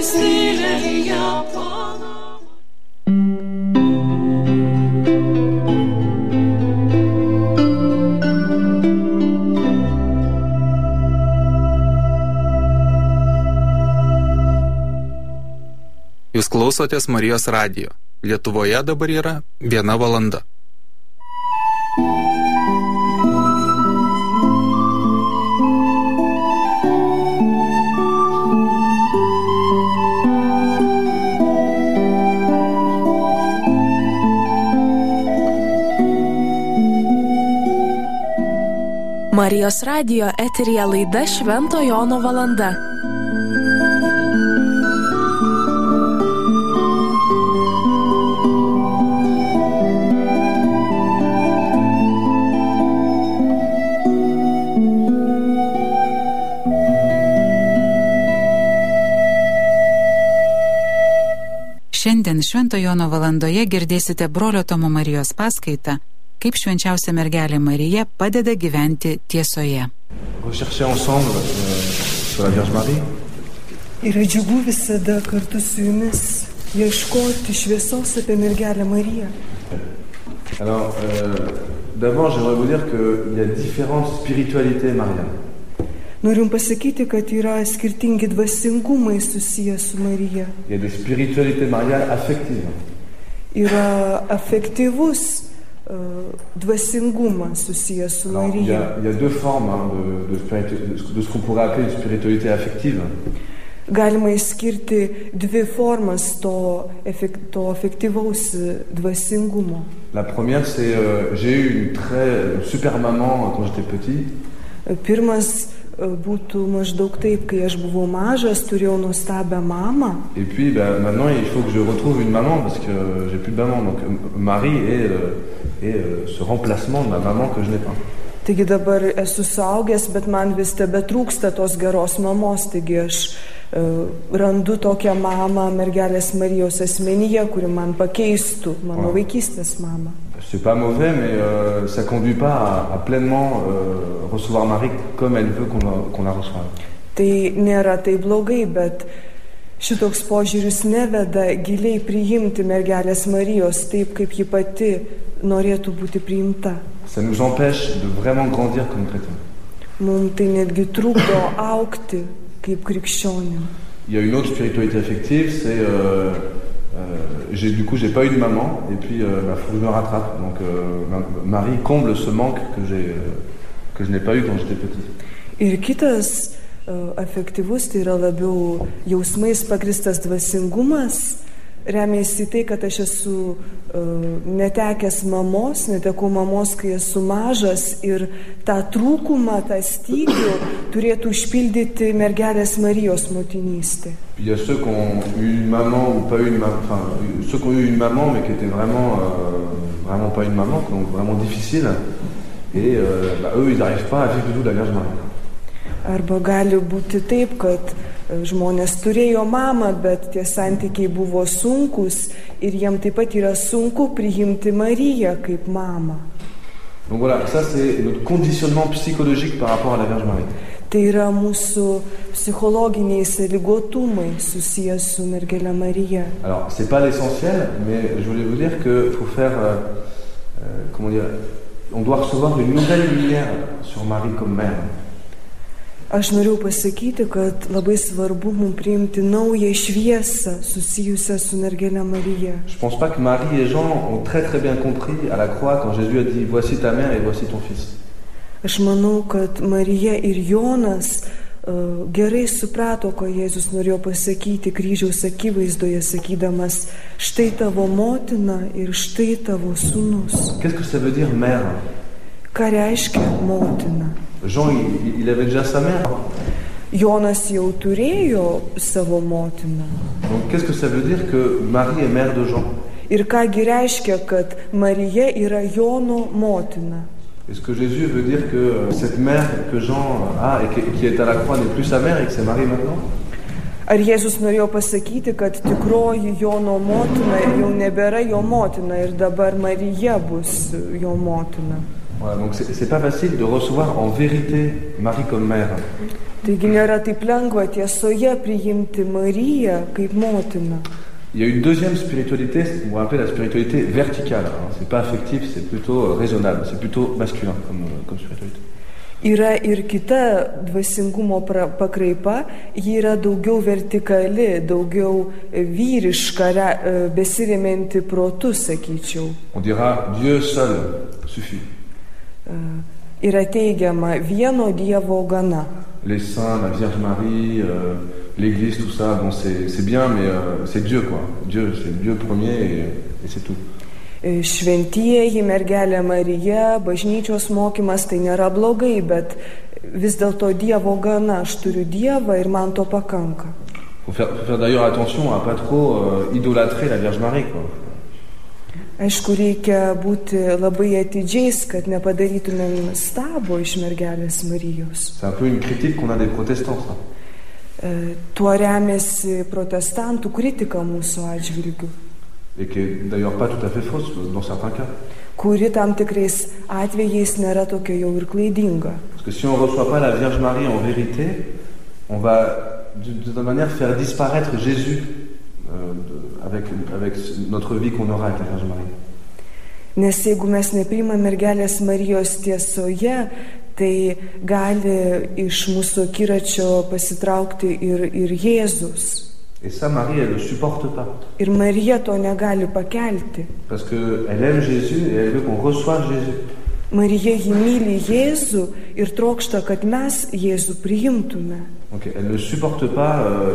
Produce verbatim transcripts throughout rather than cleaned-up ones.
Jūs klausotės Marijos radijo. Lietuvoje dabar yra viena valanda. Marijos radijo eteryje laida Švento Jono valanda. Šiandien Švento Jono valandoje girdėsite brolio Tomo Marijos paskaitą, kaip švenčiausia mergelė Marija padeda gyventi tiesoje. Yra džiugu visada kartu su jumis ieškoti šviesos apie mergelę Mariją. Alors, euh, d'abord, j'aimerais vous dire qu'il y a différentes spiritualités mariales. Norim pasakyti, kad yra skirtingi dvasingumai susiję su Marija. Il y a des spiritualités mariales affectives. Yra afektyvus uh, dvasingumas susijęs su Alors, Marija. Il y a, il y a deux formes hein, de, de, spiritu- de ce qu'on pourrait appeler une spiritualité affective. Galima išskirti dvi formas to, efek, to afektyvaus dvasingumo. La première, c'est euh, j'ai eu une très super maman quand j'étais petit. Pirmas būtų maždaug taip, kai aš buvau mažas, turėjau nuostabią mamą. Et puis ben, maintenant il faut que je retrouve une maman parce que j'ai plus de maman. Donc Marie est, euh, est euh, ce remplacement de ma maman que je n'ai pas. Taigi dabar esu suaugęs, bet man vis tebetrūksta tos geros mamos. Taigi aš uh, randu tokią mamą mergelės Marijos asmenyje, kuri man pakeistų mano ouais. vaikystės mamą. C'est pas mauvais, mais euh, ça conduit pas à, à pleinement euh, recevoir Marie comme elle veut qu'on la, qu'on la reçoive. Tai nėra tai blogai, bet šitoks požiūris neveda giliai priimti mergelės Marijos taip, kaip ji pati norėtų būti priimta. Ça nous empêche de vraiment grandir comme chrétiens. Mums tai netgi trukdo augti kaip krikščionim. Il y a une autre spiritualité affective, c'est euh, euh, j'ai, du coup j'ai pas eu de maman et puis euh, bah, faut que je me rattrape. Donc euh, Marie comble ce manque que j'ai euh, que je n'ai pas eu quand j'étais petit. Ir kitas uh, afektyvus, tai yra labiau jausmais pagristas dvasingumas, remiasi tai, kad aš esu uh, netekęs mamos, netekau mamos, kai esu mažas, ir tą trūkumą, tą stygių turėtų užpildyti mergelės Marijos motinystė. Il y a ceux qui ont eu une maman ou pas eu une maman, enfin ceux qui ont eu une maman mais qui étaient vraiment euh, vraiment pas une maman, donc vraiment difficile, et euh, bah, eux ils n'arrivent pas à vivre du tout la Vierge Marie. Arba gali būti taip, kad žmonės turėjo mamą, bet tie santykiai buvo sunkus ir jiem taip pat yra sunku priimti Mariją kaip mamą. Donc voilà, ça c'est notre conditionnement psychologique par rapport à la Vierge Marie. Tai yra mūsų psichologiniai sąlygotumai susijęs su mergelė Marija. Alors, c'est pas l'essentiel, mais je voulais vous dire que faut faire, euh, euh, comment dire, on doit recevoir une nouvelle lumière sur Marie comme mère. Aš noriu pasakyti, kad labai svarbu mums priimti naują šviesą susijusią su mergelė Marija. Je pense pas que Marie et Jean ont très très bien compris à la croix quand Jésus a dit voici ta mère et voici ton fils. Aš manau, kad Marija ir Jonas uh, gerai suprato, ko Jėzus norėjo pasakyti kryžiaus akivaizdoje, sakydamas štai tavo motina ir štai tavo sūnus. Qu'est-ce que ça veut dire mère? Ką reiškia motina? Jean, il, il avait déjà sa mère. Jonas jau turėjo savo motiną. Donc qu'est-ce que ça veut dire que Marie est mère de Jean? Ir kągi reiškia, kad Marija yra Jono motina? Est-ce que Jésus veut dire que cette mère que Jean a et qui est à la croix n'est plus sa mère et que c'est Marie maintenant? Ar Jėzus norėjo pasakyti, kad tikroji Jono motina jau nebėra jo motina ir dabar Marija bus jo motina? Voilà, donc c'est, c'est pas facile de recevoir en vérité Marie comme mère. Taigi nėra taip lengva tiesoje priimti Mariją kaip motiną. Il y a une deuxième spiritualité, on va appeler la spiritualité verticale. Alors, c'est pas affectif, c'est plutôt raisonnable, c'est plutôt masculin comme, comme spiritualité. Yra ir kita dvasingumo pra, pakraipa, ji yra daugiau vertikali, daugiau vyriška, besiremianti protu, sakyčiau. On dira Dieu seul suffit. Uh, yra teigiama vieno Dievo gana. Les saints, la Vierge Marie, euh, l'Église, tout ça, bon, c'est, c'est bien, mais euh, c'est Dieu, quoi. Dieu, c'est Dieu premier et, et c'est tout. Šventieji, mergelė Marija, bažnyčios mokymas tai nėra blogai, bet vis dėlto Dievo gana, aš turiu Dievą ir man to pakanka. Faut faire, faut faire d'ailleurs attention à pas trop euh, idolâtrer la Vierge Marie, quoi. Aišku, reikia būti labai atidžiais, kad nepadarytumėm stabo iš mergelės Marijos. C'est un peu une critique qu'on a des protestants, ça. E, tuo remiasi protestantų kritika mūsų atžvilgiu. Et qui est d'ailleurs pas tout à fait fausse dans certains cas. Kuri tam tikrais atvejais nėra tokia jau ir klaidinga. Parce que si on ne reçoit pas la Vierge Marie en vérité, on va d'une certaine manière faire disparaître Jésus euh, de, avec, avec notre vie qu'on aura avec la Vierge Marie. Nes jeigu mes nepriimame mergelės Marijos tiesoje, tai gali iš mūsų akiračio pasitraukti ir, ir Jėzus. Et ça, Marie, elle ne le supporte pas. Ir Marija to negali pakelti. Parce qu'elle aime Jésus et elle veut qu'on reçoive Jésus. Marija jį myli Jėzų ir trokšta, kad mes Jėzų priimtume. Donc elle ne supporte pas, euh,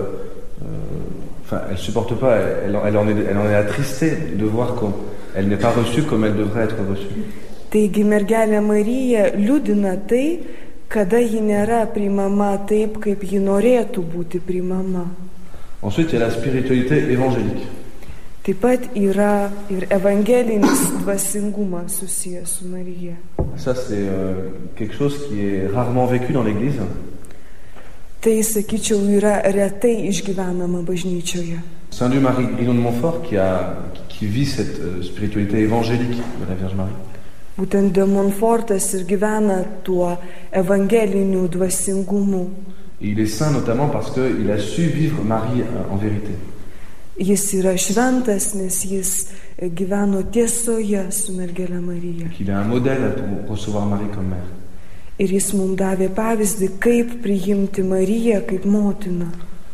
euh, enfin elle supporte pas, elle, elle, en est, elle en est attristée de voir qu'elle n'est pas reçue comme elle devrait être reçue. Taigi mergelė Marija liūdina tai, kada ji nėra priimama taip, kaip ji norėtų būti priimama. Ensuite, il y a la spiritualité évangélique. Taip pat yra ir evangelinis dvasingumas susijęs su Marija. Ça, c'est euh, quelque chose qui est rarement vécu dans l'Église. Tai, sakyčiau, yra retai išgyvenama bažnyčioje. Saint Louis-Marie Grignon de Montfort qui, a, qui vit cette euh, spiritualité évangélique de la Vierge Marie. Būtent de Montfortas ir gyvena tuo evangeliniu dvasingumu. Et il est saint notamment parce qu'il a su vivre Marie en vérité. Jis yra šventas, nes jis gyveno tiesoje su mergelė Marija. Il est un modèle pour recevoir Marie comme mère. Ir jis mums davė pavyzdį, kaip priimti Mariją kaip motiną.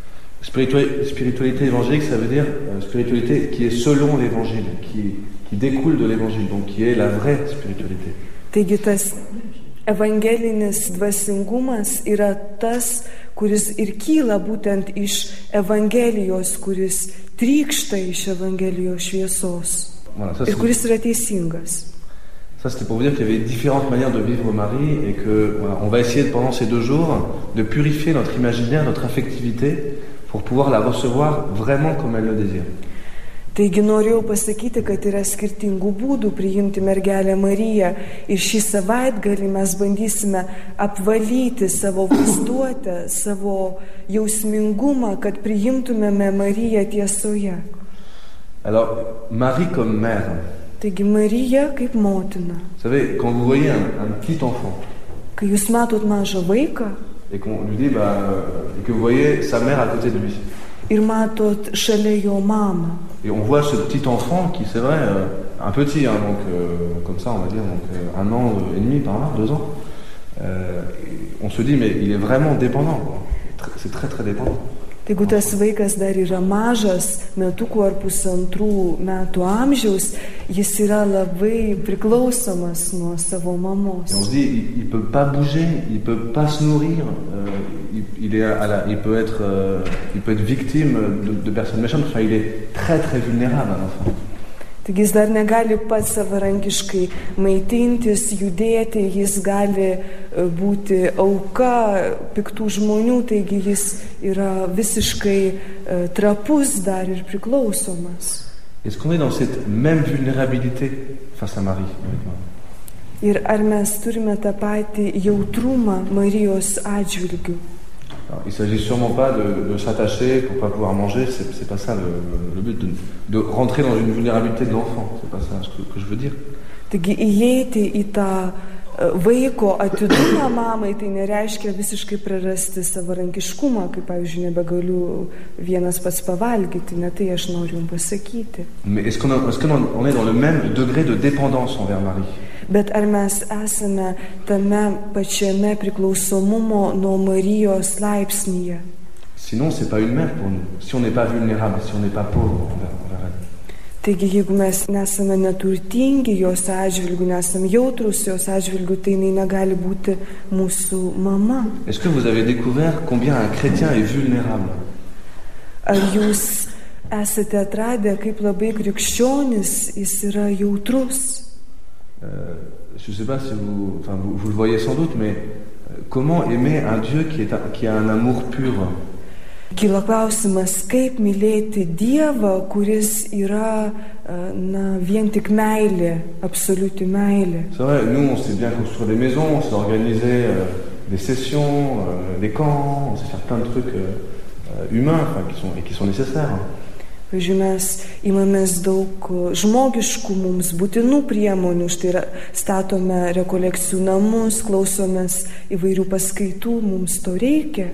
Spiritualité évangélique, ça veut dire euh, spiritualité qui est selon l'évangile, qui, qui découle de l'évangile, donc qui est la vraie spiritualité. Taigi tas evangelinis dvasingumas yra tas, kuris ir kyla būtent iš Evangelijos, kuris trykšta iš Evangelijos šviesos. Voilà, ça, ir kuris yra teisingas. Ça, c'était pour vous dire qu'il y avait différentes manières de vivre Marie et que voilà, on va essayer pendant ces deux jours de purifier notre imaginaire, notre affectivité pour pouvoir la recevoir vraiment comme elle le désire. Taigi norėjau pasakyti, kad yra skirtingų būdų priimti mergelę Mariją ir šį savaitgalį mes bandysime apvalyti savo vaizduotę, savo jausmingumą, kad priimtumėme Mariją tiesoje. Alors, Marie comme mère. Taigi Marija kaip motina. Vous savez, quand vous voyez un, un petit enfant, kai jūs matot mažą vaiką, et qu'on lui dit, bah, et que vous voyez sa mère à côté de lui, ir matot šalia jo mamą. Et on voit ce petit enfant qui, c'est vrai, euh, un petit, hein, donc euh, comme ça, on va dire, donc euh, un an et demi par là, deux ans. Euh, on se dit, mais il est vraiment dépendant, quoi. C'est très très dépendant. Jeigu tas vaikas dar yra mažas, metukų ar pusantrų metų amžiaus, jis yra labai priklausomas nuo savo mamos. Et on se dit, il, il peut pas bouger, il peut pas se nourrir, euh, il, il est à la, il peut être, euh, il peut être victime de, de personnes méchantes. Enfin, il est très très vulnérable, un enfant. Taigi jis dar negali pats savarankiškai maitintis, judėti, jis gali būti auka piktų žmonių, taigi jis yra visiškai trapus dar ir priklausomas. Est-ce qu'on est dans cette même vulnérabilité face à Marie? Ir ar mes turime tą patį jautrumą Marijos atžvilgiu? Alors, il ne s'agit sûrement pas de, de s'attacher pour ne pas pouvoir manger, c'est, c'est pas ça le, le but, de, de rentrer dans une vulnérabilité de l'enfant, c'est pas ça ce que, que je veux dire. Taigi įeiti į tą vaiko atidumą mamai, tai nereiškia visiškai prarasti savarankiškumą, kaip, pavyzdžiui, nebegaliu vienas pats pavalgyti, ne tai aš noriu jums pasakyti. Mais est-ce qu'on, a, est-ce qu'on est dans le même degré de dépendance envers Marie? Bet ar mes esame tame pačiame priklausomumo nuo Marijos laipsnyje? Sinon, c'est pas une mère pour nous. Si on n'est pas vulnérable, si on n'est pas pauvre envers, envers elle. Taigi, jeigu mes nesame neturtingi jos atžvilgių, nesame jautrus jos atžvilgių, tai jinai negali būti mūsų mama. Est-ce que vous avez découvert combien un chrétien est vulnérable? Ar jūs esate atradę, kaip labai krikščionis jis yra jautrus? Euh, je ne sais pas si vous, enfin vous, vous le voyez sans doute, mais euh, comment aimer un Dieu qui, est un, qui a un amour pur? Kyla klausimas, kaip mylėti Dievą, kuris yra na, vien tik meilė, absoliuti meilė. C'est vrai, nous on sait bien construire des maisons, on sait organiser euh, des sessions, euh, des camps, on sait faire plein de trucs euh, humains enfin, qui sont, et qui sont nécessaires. Pavyzdžiui, mes imamės daug žmogiškų mums būtinų priemonių, štai statome rekolekcijų namus, klausomės įvairių paskaitų, mums to reikia.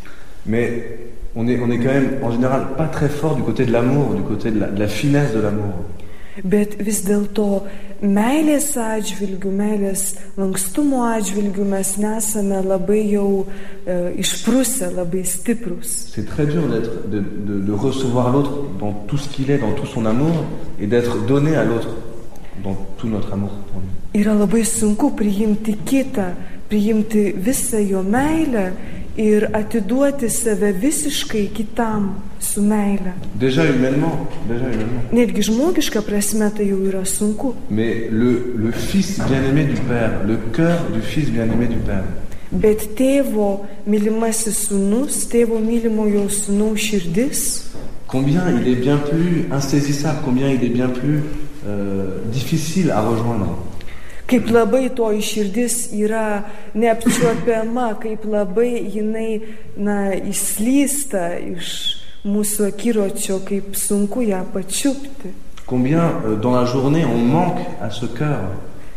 Mais on est, on est quand même en général pas très fort du côté de l'amour, du côté de la, de la finesse de l'amour. Bet vis dėlto meilės atžvilgių, meilės lankstumo atžvilgių mes nesame labai jau e, išprusę, labai stiprus. C'est très dur d'être, de, de, de recevoir l'autre dans tout ce qu'il est, dans tout son amour, et d'être donné à l'autre dans tout notre amour pour lui. Yra labai sunku priimti kitą, priimti visą jo meilę ir atiduoti save visiškai kitam su meile. Déjà humainement, déjà humainement. Netgi žmogiška prasme tai jau yra sunku. Mais le, le fils bien-aimé du Père, le cœur du fils bien-aimé du Père. Bet tėvo mylimasis sūnus, tėvo mylimojo sūnaus širdis. Combien il est bien plus insaisissable, combien il est bien plus euh, difficile à rejoindre. Kaip labai toji širdis yra neapčiuopiama, kaip labai jinai na, įslysta iš mūsų akiročio, kaip sunku ją pačiupti. Combien euh, dans la journée on manque à ce cœur.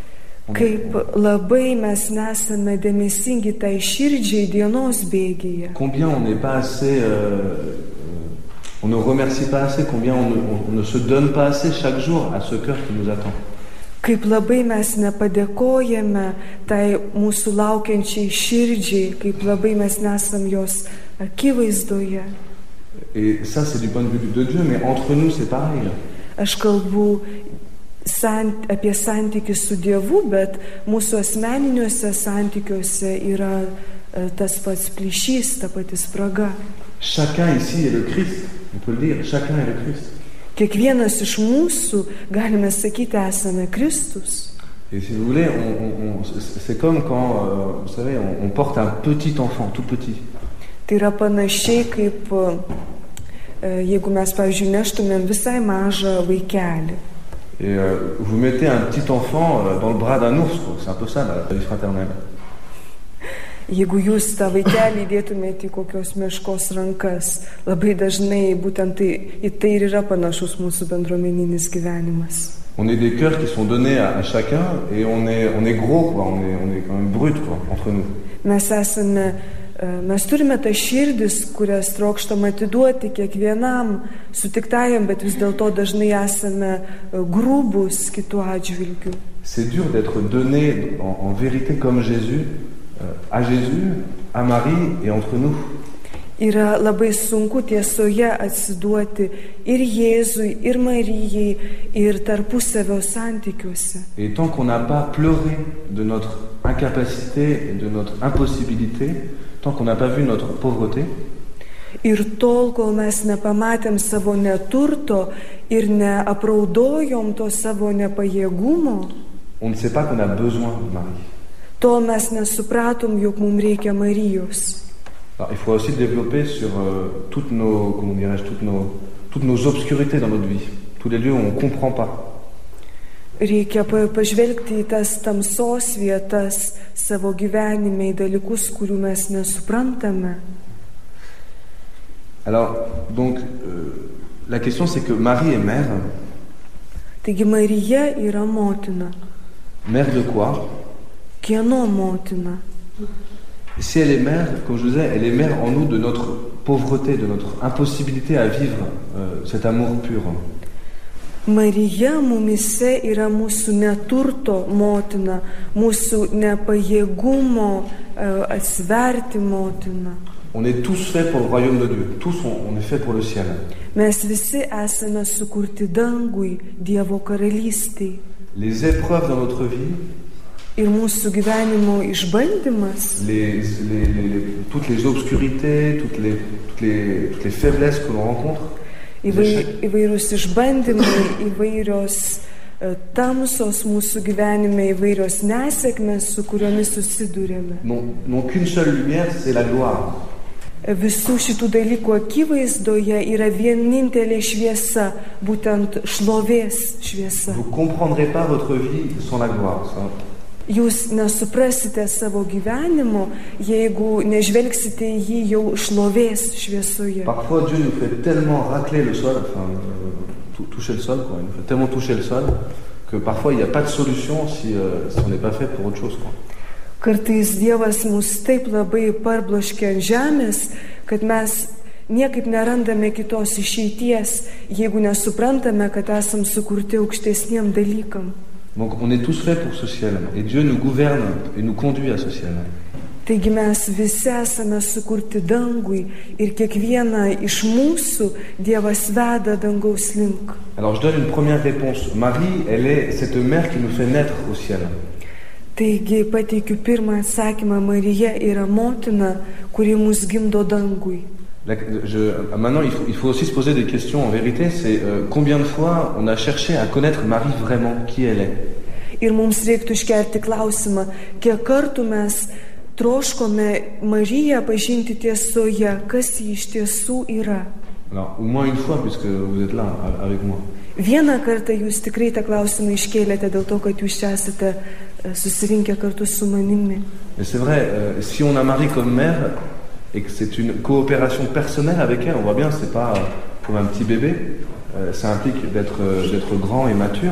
Kaip labai mes nesame dėmesingi tai širdžiai dienos bėgyje. Combien on n'est pas assez, euh, on ne remercie pas assez, combien on ne, on, on ne se donne pas assez chaque jour à ce cœur qui nous attend. Kaip labai mes nepadėkojame tai mūsų laukiančiai širdžiai, kaip labai mes nesam jos akivaizdoje. Et ça, c'est du point de vue de Dieu, mais entre nous, c'est pareil. Aš kalbu sant, apie santykių su Dievu, bet mūsų asmeniniuose santykiuose yra tas pats plyšys, ta pati spraga. Chacun ici est le Christ, on peut le dire, chacun est le Christ. Kiekvienas iš mūsų, galime sakyti, esame Kristus. Et si vous voulez, on, on, on, c'est comme quand, euh, vous savez, on, on porte un petit enfant, tout petit. Tai yra panašiai kaip, jeigu mes, pavyzdžiui, neštumėm visai mažą vaikelį. Et euh, vous mettez un petit enfant euh, dans le bras d'un ours, quoi. C'est un peu ça, la vie fraternelle. Jeigu jūs tą vaikelį įdėtumėte į kokios meškos rankas, labai dažnai būtent tai, į tai ir yra panašus mūsų bendruomeninis gyvenimas. On est des cœurs qui sont donnés à, à chacun et on est, on est gros, quoi. On est, on est quand même brut, quoi, entre nous. Mes esame, mes turime tą širdis, kurias trokštam atiduoti kiekvienam sutiktajam, bet vis dėlto dažnai esame grubus kitų atžvilgių. C'est dur d'être donné en, en vérité comme Jésus, à Jésus, à Marie et entre nous. Yra labai sunku tiesoje atsiduoti ir Jėzui, ir Marijai, ir tarpusavio santykiuose. Et tant qu'on n'a pas pleuré de notre incapacité et de notre impossibilité, tant qu'on n'a pas vu notre pauvreté, ir tol, kol mes nepamatėm savo neturto ir neapraudojom to savo nepajėgumo, on ne sait pas qu'on a besoin de Marie. Tol mes nesupratom, jog mums reikia Marijos. Alors, il faut aussi développer sur euh, toutes nos, comment dirais-je, toutes nos, toutes nos obscurités dans notre vie, tous les lieux où on ne comprend pas. Reikia pažvelgti į tas tamsos vietas savo gyvenime, į dalykus, kurių mes nesuprantame. Alors, donc, euh, la question c'est que Marie est mère. Taigi Marija yra motina. Mère de quoi? Kieno motina? Si elle est mère, comme je vous disais, elle est mère en nous de notre pauvreté, de notre impossibilité à vivre euh, cet amour pur. Marija mumise yra mūsų neturto motina, mūsų nepajėgumo atsverti motina. On est tous faits pour le royaume de Dieu. Tous on, on est faits pour le ciel. Mes visi esame sukurti dangui, Dievo karalystei. Les épreuves dans notre vie, ir mūsų gyvenimo išbandymas, les, les, les, les, toutes les obscurités, toutes les, toutes les, toutes les faiblesses que l'on rencontre, Įvai, įvairūs išbandymai, įvairios uh, tamsos mūsų gyvenime, įvairios nesėkmės, su kuriomis susidurėme. N'ont qu'une seule lumière, c'est la gloire. Visų šitų dalykų akivaizdoje yra vienintelė šviesa, būtent šlovės šviesa. Vous comprendrez pas votre vie sans la gloire. Ça. Jūs nesuprasite savo gyvenimo, jeigu nežvelgsite jį jau šlovės šviesoje. Parfois Dieu nous fait tellement racler le sol, enfin euh, toucher le sol, quoi. Il nous fait tellement toucher le sol que parfois il n'y a pas de solution si, euh, si on n'est pas fait pour autre chose, quoi. Kartais Dievas mus taip labai parbloškia ant žemės, kad mes niekaip nerandame kitos išeities, jeigu nesuprantame, kad esam sukurti aukštesniem dalykam. Donc on est tous faits pour ce ciel et Dieu nous gouverne et nous conduit à ce ciel. Taigi mes visi esame sukurti dangui ir kiekvieną iš mūsų Dievas veda dangaus link. Alors je donne une première réponse. Marie, elle est cette mère qui nous fait naître au ciel. Taigi pateikiu pirmą atsakymą, Marija yra motina, kuri mus gimdo dangui. La, je, maintenant, il faut, il faut aussi se poser des questions. En vérité, c'est euh, combien de fois on a cherché à connaître Marie vraiment, qui elle est. Ir mums reiktų iškelti klausimą, kiek kartų mes troškome Mariją pažinti tiesoje, kas ji iš tiesų yra. Alors, au moins une fois, puisque vous êtes là avec moi. Vieną kartą jūs tikrai tą klausimą iškėlėte dėl to, kad jūs čia esate susirinkę kartu su manimi. Mais c'est vrai, euh, si on a Marie comme mère et que c'est une coopération personnelle avec elle, on voit bien, c'est pas comme un petit bébé, euh, ça implique d'être, euh, d'être grand et mature.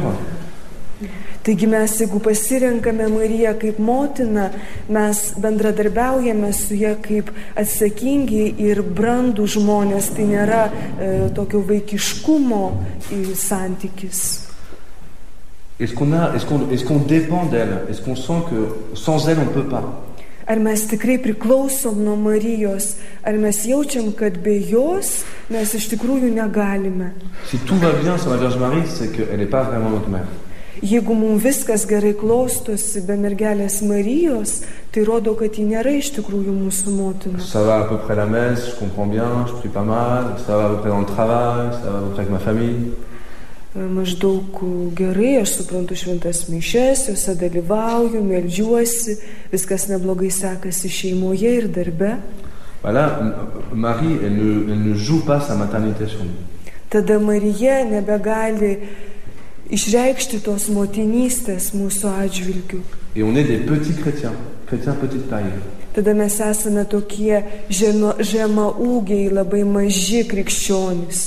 Taigi mes, jeigu pasirenkame Mariją kaip motiną, mes bendradarbiaujame su ja kaip atsakingi ir brandų žmonės, tai nėra e, tokio vaikiškumo santykis. Est-ce qu'on a, est-ce qu'on, est-ce qu'on dépend d'elle? Est-ce qu'on sent que sans elle on peut pas? Ar mes tikrai priklausom nuo Marijos, ar mes jaučiam, kad be jos mes iš tikrųjų negalime? Si tout va bien sur la Vierge Marie, c'est qu'elle n'est pas vraiment notre mère. Jeigu mums viskas gerai klostosi be mergelės Marijos, tai rodo, kad ji nėra iš tikrųjų mūsų motina. Ça va à peu près la messe, je comprends bien, je prie pas mal, ça va à peu près dans le travail, ça va à peu près avec ma famille. Maždaug gerai, aš suprantu šventas mišias, jose dalyvauju, meldžiuosi, viskas neblogai sekasi šeimoje ir darbe. Voilà, Marie, elle ne, elle ne joue pas sa maternité sur nous. Tada Marija nebegali išreikšti tos motinystės mūsų atžvilgių. Et on est des petits chrétiens, chrétiens petite taille. Tada mes esame tokie žemaūgiai, labai maži krikščionys.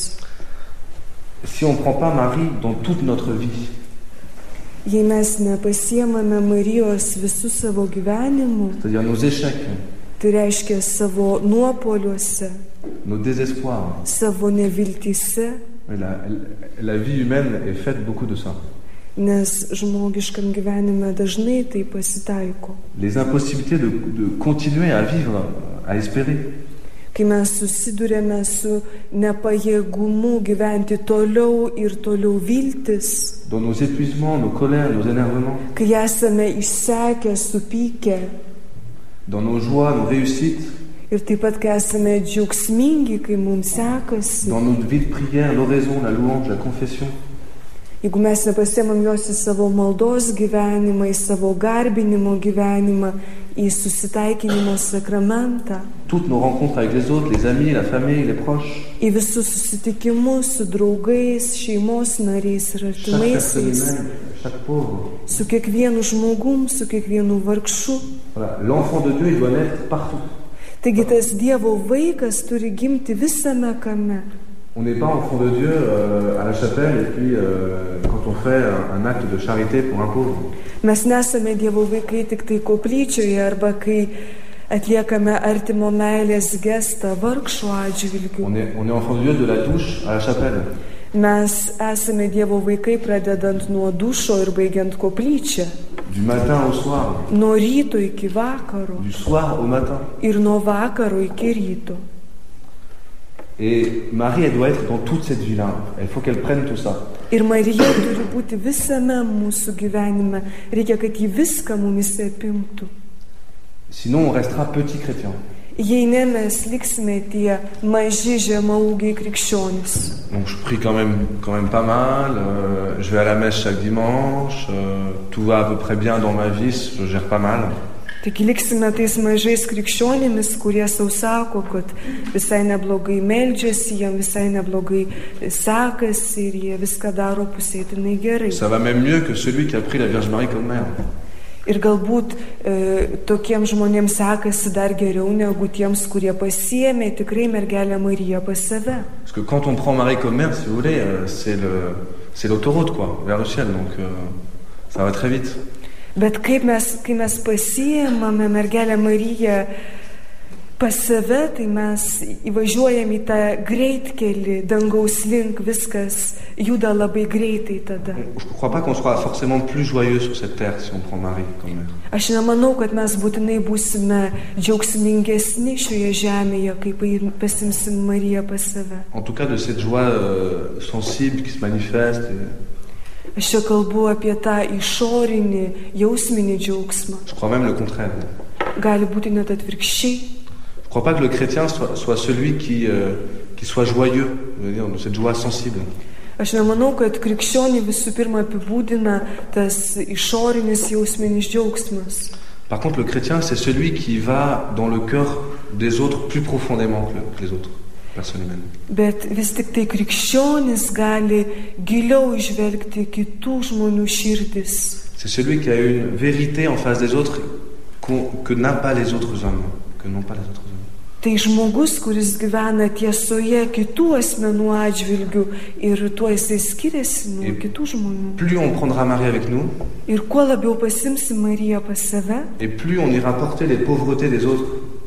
Si on ne prend pas Marie dans toute notre vie, jei mes nepasiemame Marijos visų savo gyvenimų, c'est-à-dire nos échecs, tai reiškia savo nuopoliuose, nos désespoirs, savo neviltyse, la, la vie humaine est faite beaucoup de ça. Nes žmogiškam gyvenime dažnai tai pasitaiko. Les impossibilités de, de continuer à vivre, à espérer. Kai mes susidurėme su nepajėgumu gyventi toliau ir toliau viltis. Dans nos épuisements, nos colères, nos énervements. Kai esame išsekę, supykę. Dans nos joies, nos réussites. Ir taip pat, kai esame džiaugsmingi, kai mums sekasi. Dans notre vie de prière, l'oraison, la louange, la confession. Jeigu mes nepasiemam jos į savo maldos gyvenimą, į savo garbinimo gyvenimą, į susitaikinimo sakramentą. Toutes nos rencontres avec les autres, les amis, la famille, les proches. Į visus susitikimus su draugais, šeimos nariais ir artimaisiais. Chaque pauvre. Su kiekvienu žmogum, su kiekvienu vargšu. Voilà, l'enfant de Dieu, il doit naître partout. Taigi tas Dievo vaikas turi gimti visame kame. On n'est pas enfant de Dieu euh, à la chapelle et puis euh, quand on fait un, un acte de charité pour un pauvre. Mes nesame Dievo vaikai tik tai koplyčioje arba kai atliekame artimo meilės gestą vargšų atžvilgių. On est, on est enfant de Dieu de la douche à la chapelle. Mes esame Dievo vaikai pradedant nuo dušo ir baigiant koplyčią. Du matin au soir. Nuo ryto iki vakaro. Du soir au matin. Ir nuo vakaro iki ryto. Et Marie, elle doit être dans toute cette vie-là. Il faut qu'elle prenne tout ça. Ir Marija turi būti visame mūsų gyvenime. Reikia, kad ji viską mumise apimtų. Sinon, on restera petit chrétien. Jei ne, mes liksime tie maži žemaūgiai krikščionys. Donc je prie quand même, quand même pas mal. Euh, je vais à la messe chaque dimanche. Euh, tout va à peu près bien dans ma vie. Je gère pas mal. Tik liksime tais mažais krikščionimis, kurie sau sako, kad visai neblogai meldžiasi, jam visai neblogai sekasi ir jie viską daro pusėtinai gerai. Ça va même mieux que celui qui a pris la Vierge Marie comme mère. Ir galbūt e, tokiems žmonėms sekasi dar geriau negu tiems, kurie pasiėmė tikrai mergelę Mariją pas save. Parce que quand on prend Marie comme mère, si vous voulez, euh, c'est le, c'est l'autoroute quoi, vers le ciel. Donc euh, ça va très vite. Bet kaip mes, kai mes pasiėmame mergelę Mariją pas save, tai mes įvažiuojam į tą greitkelį dangaus link, viskas juda labai greitai tada. Je ne crois pas qu'on sera forcément plus joyeux sur cette terre si on prend Marie comme mère. Aš nemanau, kad mes būtinai būsime džiaugsmingesni šioje žemėje, kaip pasimsim Mariją pas save. En tout cas, de cette joie euh, sensible qui se manifeste. Et... Aš čia kalbu apie tą išorinį, jausminį džiaugsmą. Je crois même le contraire. Gali būti net atvirkščiai. Je ne crois pas que le chrétien soit, soit celui qui, euh, qui soit joyeux, je veux dire, de cette joie sensible. Aš nemanau, kad krikščionį visų pirma apibūdina tas išorinis jausminis džiaugsmas. Par contre, le chrétien, c'est celui qui va dans le cœur des autres plus profondément que les autres. Bet vis tik tai krikščionis gali giliau išvelgti kitų žmonių širdis. C'est celui qui a une vérité en face des autres que n'a pas les autres hommes, que n'ont pas les autres hommes. Tai žmogus, kuris gyvena tiesoje kitų asmenų atžvilgių ir tuo jisai skiriasi nuo kitų žmonių. Plus on prendra Marie avec nous, ir kuo labiau pasimsim Mariją pas save, et plus on ira porter les pauvretés des autres.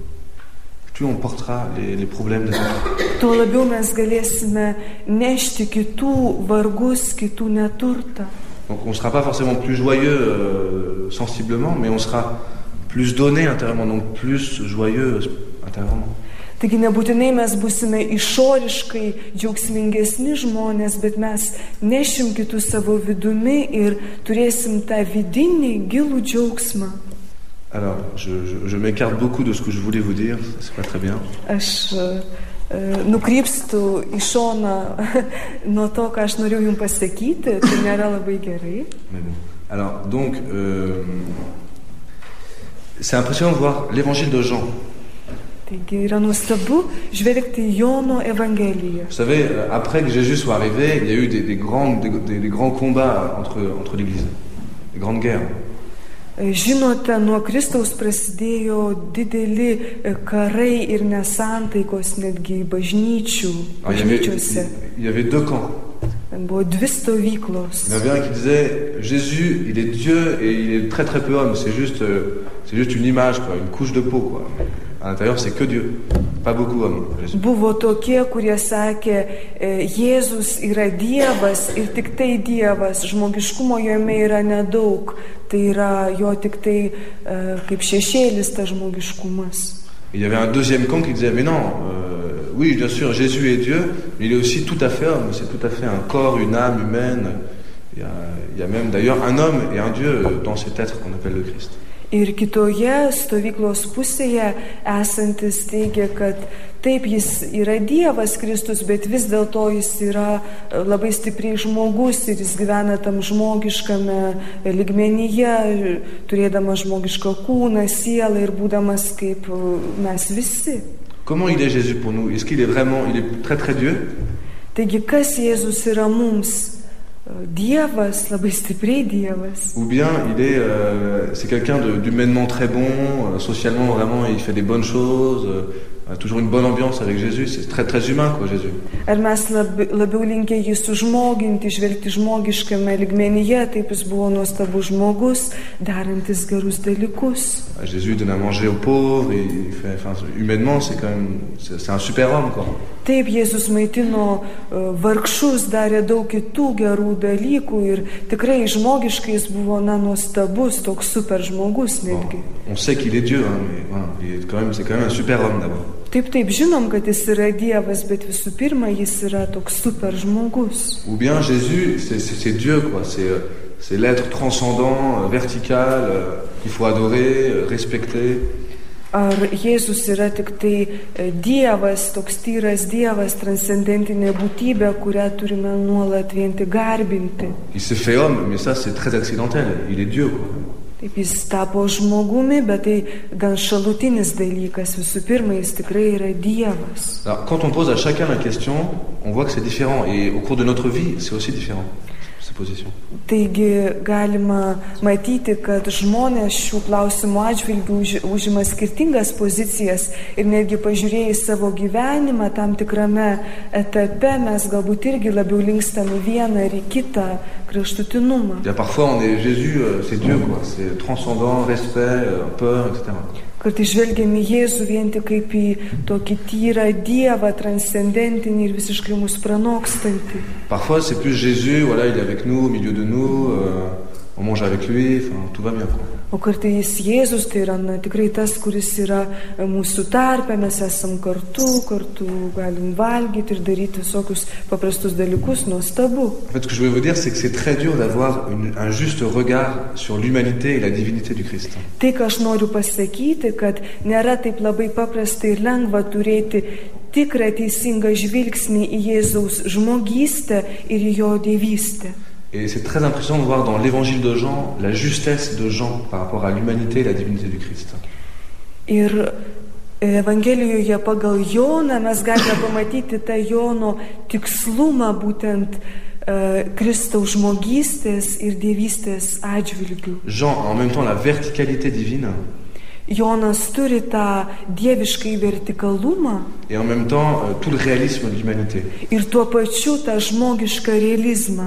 Plus on portera les, les problèmes des autres. Tuo labiau mes galėsime nešti kitų vargus, kitų neturtą. Donc on ne sera pas forcément plus joyeux euh, sensiblement, mais on sera plus donné intérieurement, donc plus joyeux intérieurement. Taigi nebūtinai mes būsime išoriškai džiaugsmingesni žmonės, bet mes nešim kitų savo vidumi ir turėsim tą vidinį gilų džiaugsmą. Alors, je, je, je m'écarte beaucoup de ce que je voulais vous dire, c'est pas très bien. Aš uh, nukrypstu į šoną nuo to, ką aš norėjau jums pasakyti, tai nėra labai gerai. Mais bon. Alors, donc, euh, c'est impressionnant de voir l'évangile de Jean. Taigi yra nuostabu žvelgti Jono Evangeliją. Vous savez, après que Jésus soit arrivé, il y a eu des, des, grands, des, des, des grands combats entre, entre l'Église, des grandes guerres. Žinote, nuo Kristaus prasidėjo dideli karai ir nesantaikos netgi bažnyčių, bažnyčiose. Il y avait deux camps. Buvo dvi stovyklos. Il y en avait un qui disait Jésus, il est Dieu et il est très très peu homme. C'est juste, c'est juste une image, quoi, une couche de peau, quoi. À l'intérieur, c'est que Dieu, pas beaucoup homme. Jésus. Buvo tokie, kurie sakė, Jėzus yra Dievas ir tik tai Dievas, žmogiškumo jame yra nedaug. Tai yra jo tik tai kaip šešėlis tas žmogiškumas. Il y avait un deuxième camp qui disait mais non, euh, oui bien sûr Jésus est Dieu, mais il est aussi tout à fait homme, c'est tout à fait un corps, une âme humaine. Il y a, il y a même d'ailleurs un homme et un Dieu dans cet être qu'on appelle le Christ. Ir kitoje stovyklos pusėje esantis teigia, kad taip jis yra Dievas Kristus, bet vis dėlto jis yra labai stipriai žmogus ir jis gyvena tam žmogiškame lygmenyje, turėdamas žmogišką kūną, sielą ir būdamas kaip mes visi. Comment il est Jésus pour nous? Est-ce qu'il est vraiment, il est très très Dieu? Taigi, kas Jėzus yra mums? Dievas, labai stipriai Dievas. Ou bien il est, euh, c'est quelqu'un de, d'humainement très bon, euh, socialement vraiment il fait des bonnes choses, euh, On a toujours une bonne ambiance avec Jésus, c'est très très humain quoi Jésus. Ar mes lab, labiau linkę jį sužmoginti, žvelgti žmogiškame ligmenyje, taip jis buvo nuostabus žmogus, darantis gerus dalykus. Jésus donne à manger aux pauvres, et il fait, enfin, humainement c'est quand même, c'est, c'est un super homme quoi. Taip, Jėzus maitino vargšus, darė daug kitų gerų dalykų ir tikrai žmogiškai jis buvo na, nuostabus, toks super žmogus netgi. Bon, on sait qu'il est Dieu, hein, mais voilà, il est quand même, c'est quand même un super homme d'abord. Taip, taip, žinom, kad jis yra Dievas, bet visų pirma, jis yra toks super žmogus. Ou bien Jésus, c'est, c'est, c'est Dieu quoi, c'est, c'est l'être transcendant, vertical, qu'il faut adorer, respecter. Ar Jėzus yra tik tai Dievas, toks tyras Dievas, transcendentinė būtybė, kurią turime nuolat vien tik garbinti. Il s'est fait homme, mais ça c'est très accidentel, il est Dieu quoi. Taip, jis tapo žmogumi, bet tai gan šalutinis dalykas. Visų pirma, jis tikrai yra Dievas. Alors, quand on pose à chacun la question, on voit que c'est différent, et au cours de notre vie, c'est aussi différent. Taigi galima matyti, kad žmonės šių klausimų atžvilgių už, užima skirtingas pozicijas ir netgi pažiūrėję į savo gyvenimą tam tikrame etape mes galbūt irgi labiau linkstame vieną ir į kitą kraštutinumą. Ja, parfois on est Jésus, c'est Dieu quoi, c'est transcendant, respect, peur, et cetera. Kartais žvelgiame į Jėzų vien tik kaip į tokį tyrą Dievą, transcendentinį ir visiškai mus pranokstantį. Parfois c'est plus Jésus, voilà, il est avec nous, au milieu de nous, euh, on mange avec lui, enfin, tout va bien quoi. O kartais Jėzus tai yra na, tikrai tas, kuris yra mūsų tarpe, mes esam kartu, kartu galim valgyti ir daryti visokius paprastus dalykus, nuostabu. En fait, ce que je voulais vous dire, c'est que c'est très dur d'avoir une, un juste regard sur l'humanité et la divinité du Christ. Tai, ką aš noriu pasakyti, kad nėra taip labai paprasta ir lengva turėti tikrą teisingą žvilgsnį į Jėzaus žmogystę ir į jo dievystę. Et c'est très impressionnant de voir dans l'évangile de Jean la justesse de Jean par rapport à l'humanité et la divinité du Christ. Ir Evangelijoje pagal Joną mes galime pamatyti tą Jono tikslumą būtent uh, Kristaus žmogystės ir dievystės atžvilgių. Jean a en même temps la verticalité divine. Jonas turi tą dieviškai vertikalumą. Et en même temps euh, tout le réalisme de l'humanité. Ir tuo pačiu tą žmogišką realizmą.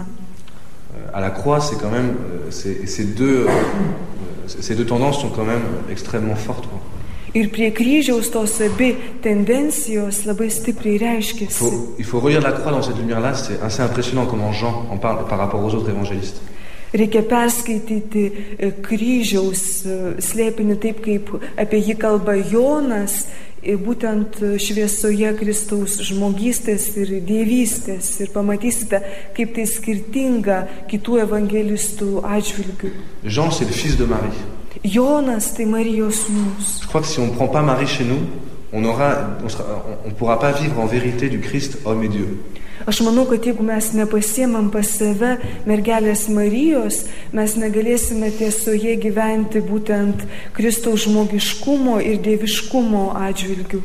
À la croix, c'est quand même c'est, ces deux ces deux tendances sont quand même extrêmement fortes quoi. Ir prie kryžiaus tos abi tendencijos labai stipriai reiškiasi. Il faut, il faut relire la croix dans cette lumière-là, c'est assez impressionnant comment Jean en parle par rapport aux autres évangélistes. Reikia perskaityti kryžiaus slėpinį taip, kaip apie jį kalba Jonas, būtent šviesoje Kristaus žmogystės ir dievystės. Ir pamatysite, kaip tai skirtinga kitų evangelistų atžvilgių. Jean, c'est le fils de Marie. Jonas, tai Marijos sūnus. Je crois que si on ne prend pas Marie chez nous, on aura, on sera, on, on pourra pas vivre en vérité du Christ, homme et Dieu. Aš manau, kad jeigu mes nepasiemam pas save mergelės Marijos, mes negalėsime tiesoje gyventi būtent Kristaus žmogiškumo ir dieviškumo atžvilgių.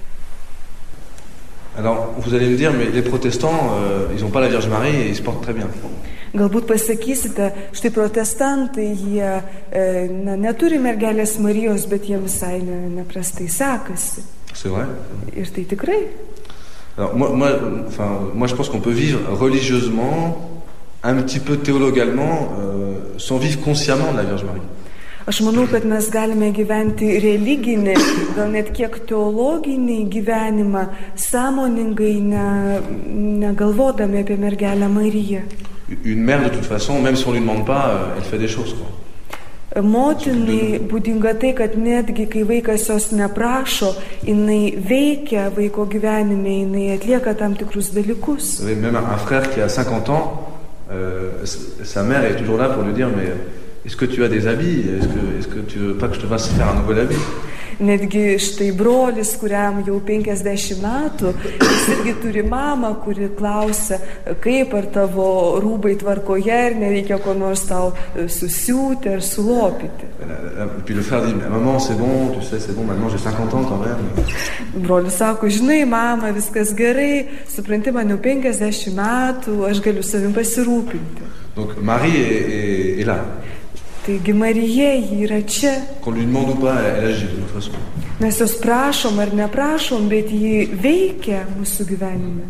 Alors, vous allez me dire, mais les protestants, euh, ils n'ont pas la Vierge Marie et ils se portent très bien. Galbūt pasakysite, štai protestantai, jie e, na, neturi mergelės Marijos, bet jiems visai ne, neprastai sekasi. C'est vrai. Ir tai tikrai. Alors moi, moi, enfin, moi je pense qu'on peut vivre religieusement, un petit peu théologalement, euh, sans vivre consciemment de la Vierge Marie. Aš manau, kad mes galime gyventi religinį, gal net kiek teologinį gyvenimą, sąmoningai ne, negalvodami apie mergelę Mariją. Une mère, de toute façon, même si on ne lui demande pas, elle fait des choses, quoi. Motinai būdinga tai, kad netgi kai vaikas jos neprašo, jinai veikia vaiko gyvenime, jinai atlieka tam tikrus dalykus. Même un frère qui a cinquante ans, euh, sa mère est toujours là pour lui dire, mais est-ce que tu as des habits? Est-ce que, est-ce que tu veux pas que je te fasse faire un nouvel habit? Netgi štai brolis, kuriam jau penkiasdešimt metų, jis irgi turi mamą, kuri klausia, kaip ar tavo rūbai tvarkoje, ir nereikia ko nors tau susiūti ar sulopyti. Puis le frère dit, maman, c'est bon, tu sais, c'est bon, maintenant j'ai cinquante ans quand même. Brolis sako, žinai, mama, viskas gerai, supranti, man jau penkiasdešimt metų, aš galiu savim pasirūpinti. Donc Marie est, est, est là. Taigi Marija yra čia. Qu'on lui demande ou pas, elle, elle agit de toute façon. Mes jos prašom ar neprašom, bet ji veikia mūsų gyvenime.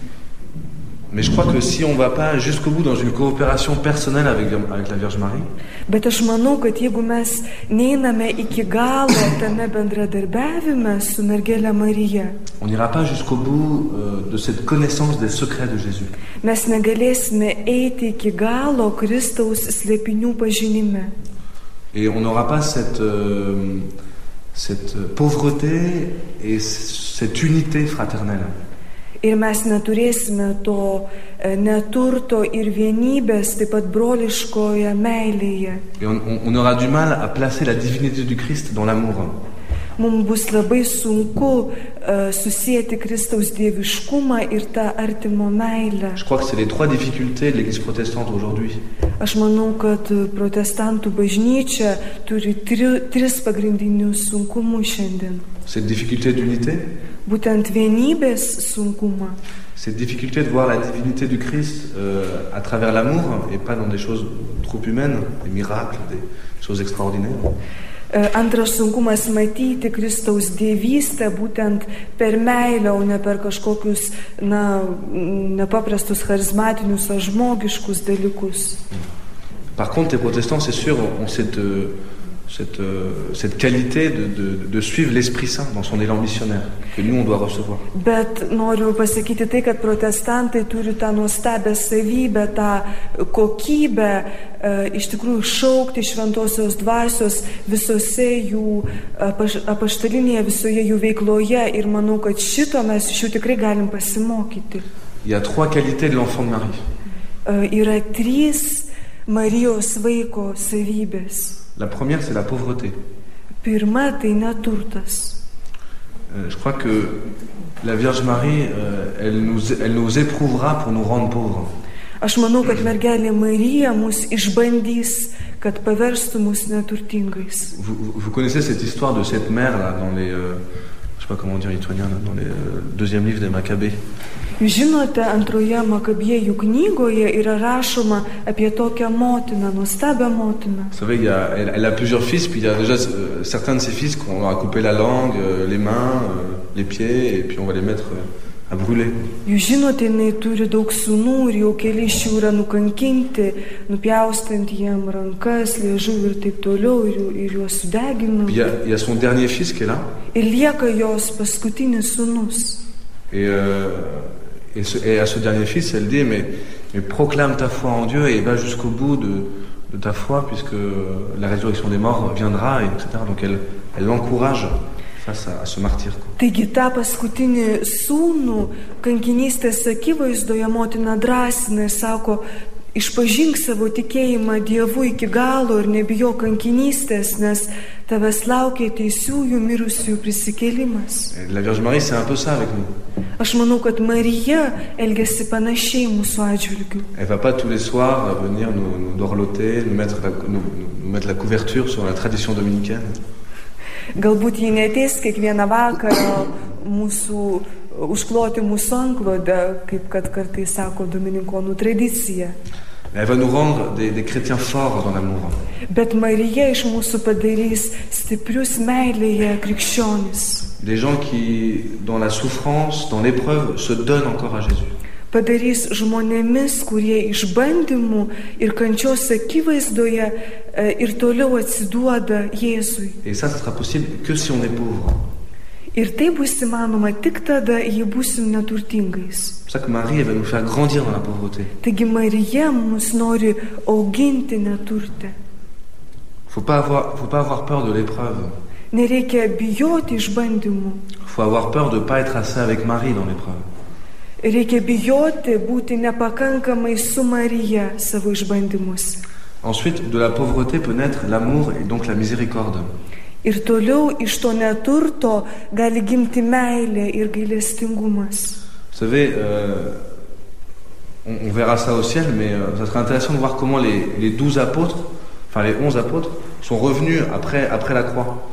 Mais je crois que si on ne va pas jusqu'au bout dans une coopération personnelle avec, avec la Vierge Marie, bet aš manau, kad jeigu mes neiname iki galo tame bendradarbiavime su mergelė Marija, on n'ira pas jusqu'au bout euh, de cette connaissance des secrets de Jésus. Mes negalėsime eiti iki galo Kristaus slėpinių pažinime. Et on n'aura pas cette, euh, cette pauvreté et cette unité fraternelle. Ir mes neturėsime to neturto ir vienybės, taip pat broliškoje meilėje. Et on, on, on aura du mal à placer la divinité du Christ dans l'amour. Mums bus labai sunku uh, susijęti Kristaus dieviškumą ir tą artimo meilę. Je crois que c'est les trois difficultés de l'Église protestante aujourd'hui. Aš manau, kad protestantų bažnyčia turi tri, tris pagrindinius sunkumus šiandien. Cette difficulté d'unité, būtent vienybės sunkumą. cette difficulté de voir la divinité du Christ euh, à travers l'amour et pas dans des choses trop humaines, des miracles, des choses extraordinaires. Antras sunkumas matyti Kristaus dievystę būtent per meilę, o ne per kažkokius na, nepaprastus charizmatinius ar žmogiškus dalykus. Par contre, les protestants, c'est sûr, ont cette, cette, cette qualité de, de, de suivre l'Esprit Saint dans son élan missionnaire, que nous, on doit recevoir. Bet noriu pasakyti tai, kad protestantai turi tą nuostabią savybę, tą kokybę, e, iš tikrųjų šaukti šventosios dvasios visose jų apaš, apaštalinėje, visoje jų veikloje, ir manau, kad šito mes iš jų tikrai galim pasimokyti. Il y a trois qualités de l'enfant de Marie. E, yra trys Marijos vaiko savybės. La première, c'est la pauvreté. Pirma, tai neturtas. Euh, je crois que la Vierge Marie, euh, elle, nous, elle nous éprouvera pour nous rendre pauvres. Aš manau, kad mergelė Marija mus išbandys, kad paverstų mus neturtingais. Vous, vous connaissez cette histoire de cette mère là, dans les, euh, je sais pas comment dire lituanien, là, dans les euh, deuxième livre des Maccabées. Jūs žinote, antroje Makabėjų knygoje yra rašoma apie tokią motiną, nuostabią motiną. Vous savez, il y a, elle, elle a plusieurs fils, puis il y a déjà euh, certains de ses fils qu'on a coupé la langue, euh, les mains, euh, les pieds, et puis on va les mettre euh, à brûler. Jūs žinote, jinai turi daug sūnų ir jau keli iš jų yra nukankinti, nupjaustant jiem rankas, liežuvį ir taip toliau, ir, ir juos sudeginant. Puis il y a, il y a son dernier fils qui est là. Ir lieka jos paskutinis sūnus. Et, euh, et, ce, et à ce dernier fils, elle dit, mais, mais proclame ta foi en Dieu et va jusqu'au bout de, de ta foi, puisque la résurrection des morts viendra, et cetera. Donc elle, elle l'encourage face à, à ce martyr. Taigi tą paskutinį sūnų kankinystės akivaizdoje motina drąsina ir sako, išpažink savo tikėjimą Dievu iki galo ir nebijok kankinystės, nes tavęs laukia teisiųjų mirusiųjų prisikėlimas. La Vierge Marie, c'est un peu ça avec nous. Aš manau, kad Marija elgiasi panašiai mūsų atžvilgiu. Elle va pas tous les soirs venir nous, nous dorloter, nous mettre, la, nous, nous mettre la couverture sur la tradition dominicaine. Galbūt ji neateis kiekvieną vakarą mūsų, užkloti mūsų antklodę, kaip kad kartais sako dominikonų tradicija. Elle va nous rendre des, des chrétiens forts dans l'amour. Bet Marija iš mūsų padarys stiprius meilėje krikščionis. Des gens qui, dans la souffrance, dans l'épreuve, se donnent encore à Jésus. Padarys žmonėmis, kurie išbandymų ir kančios akivaizdoje ir toliau atsiduoda Jėzui. Et ça, ça sera possible que si on est pauvre. Ir tai bus įmanoma tik tada, jei būsim neturtingais. C'est pour ça que Marie, elle va nous faire grandir dans la pauvreté. Taigi Marija mus nori auginti neturtę. Faut pas avoir, faut pas avoir peur de l'épreuve. Nereikia bijoti išbandymų. Faut avoir peur de pas être assez avec Marie dans l'épreuve. Reikia bijoti būti nepakankamai su Marija savo išbandymuose. Ensuite, de la pauvreté peut naître l'amour et donc la miséricorde. Ir toliau iš to neturto gali gimti meilė ir gailestingumas. Vous savez, euh, on, on verra ça au ciel, mais euh, ça serait intéressant de voir comment les, les douze apôtres, enfin les onze apôtres, sont revenus après, après la croix.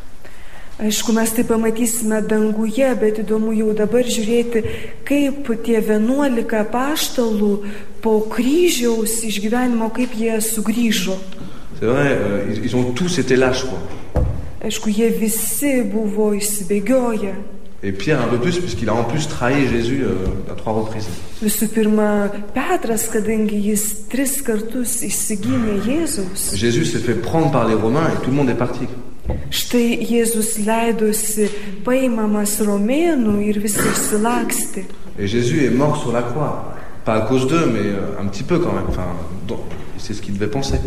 Aišku, mes tai pamatysime danguje, bet įdomu jau dabar žiūrėti, kaip tie vienuolika apaštalų po kryžiaus išgyvenimo, kaip jie sugrįžo. C'est vrai, euh, ils, ils ont tous été lâches, quoi. Aišku, jie visi buvo išsibėgioję. Et Pierre un peu plus, puisqu'il a en plus trahi Jésus euh, à trois reprises. Visų pirma, Petras, kadangi jis tris kartus įsigynė Jėzaus. Jésus s'est fait prendre par les Romains et tout le monde est parti. Štai Jėzus leidosi paimamas romėnų ir visi išsilakstė. Et Jésus est mort sur la croix. Pas à cause d'eux, mais euh, un petit peu quand même. Enfin, donc, c'est ce qu'il devait penser.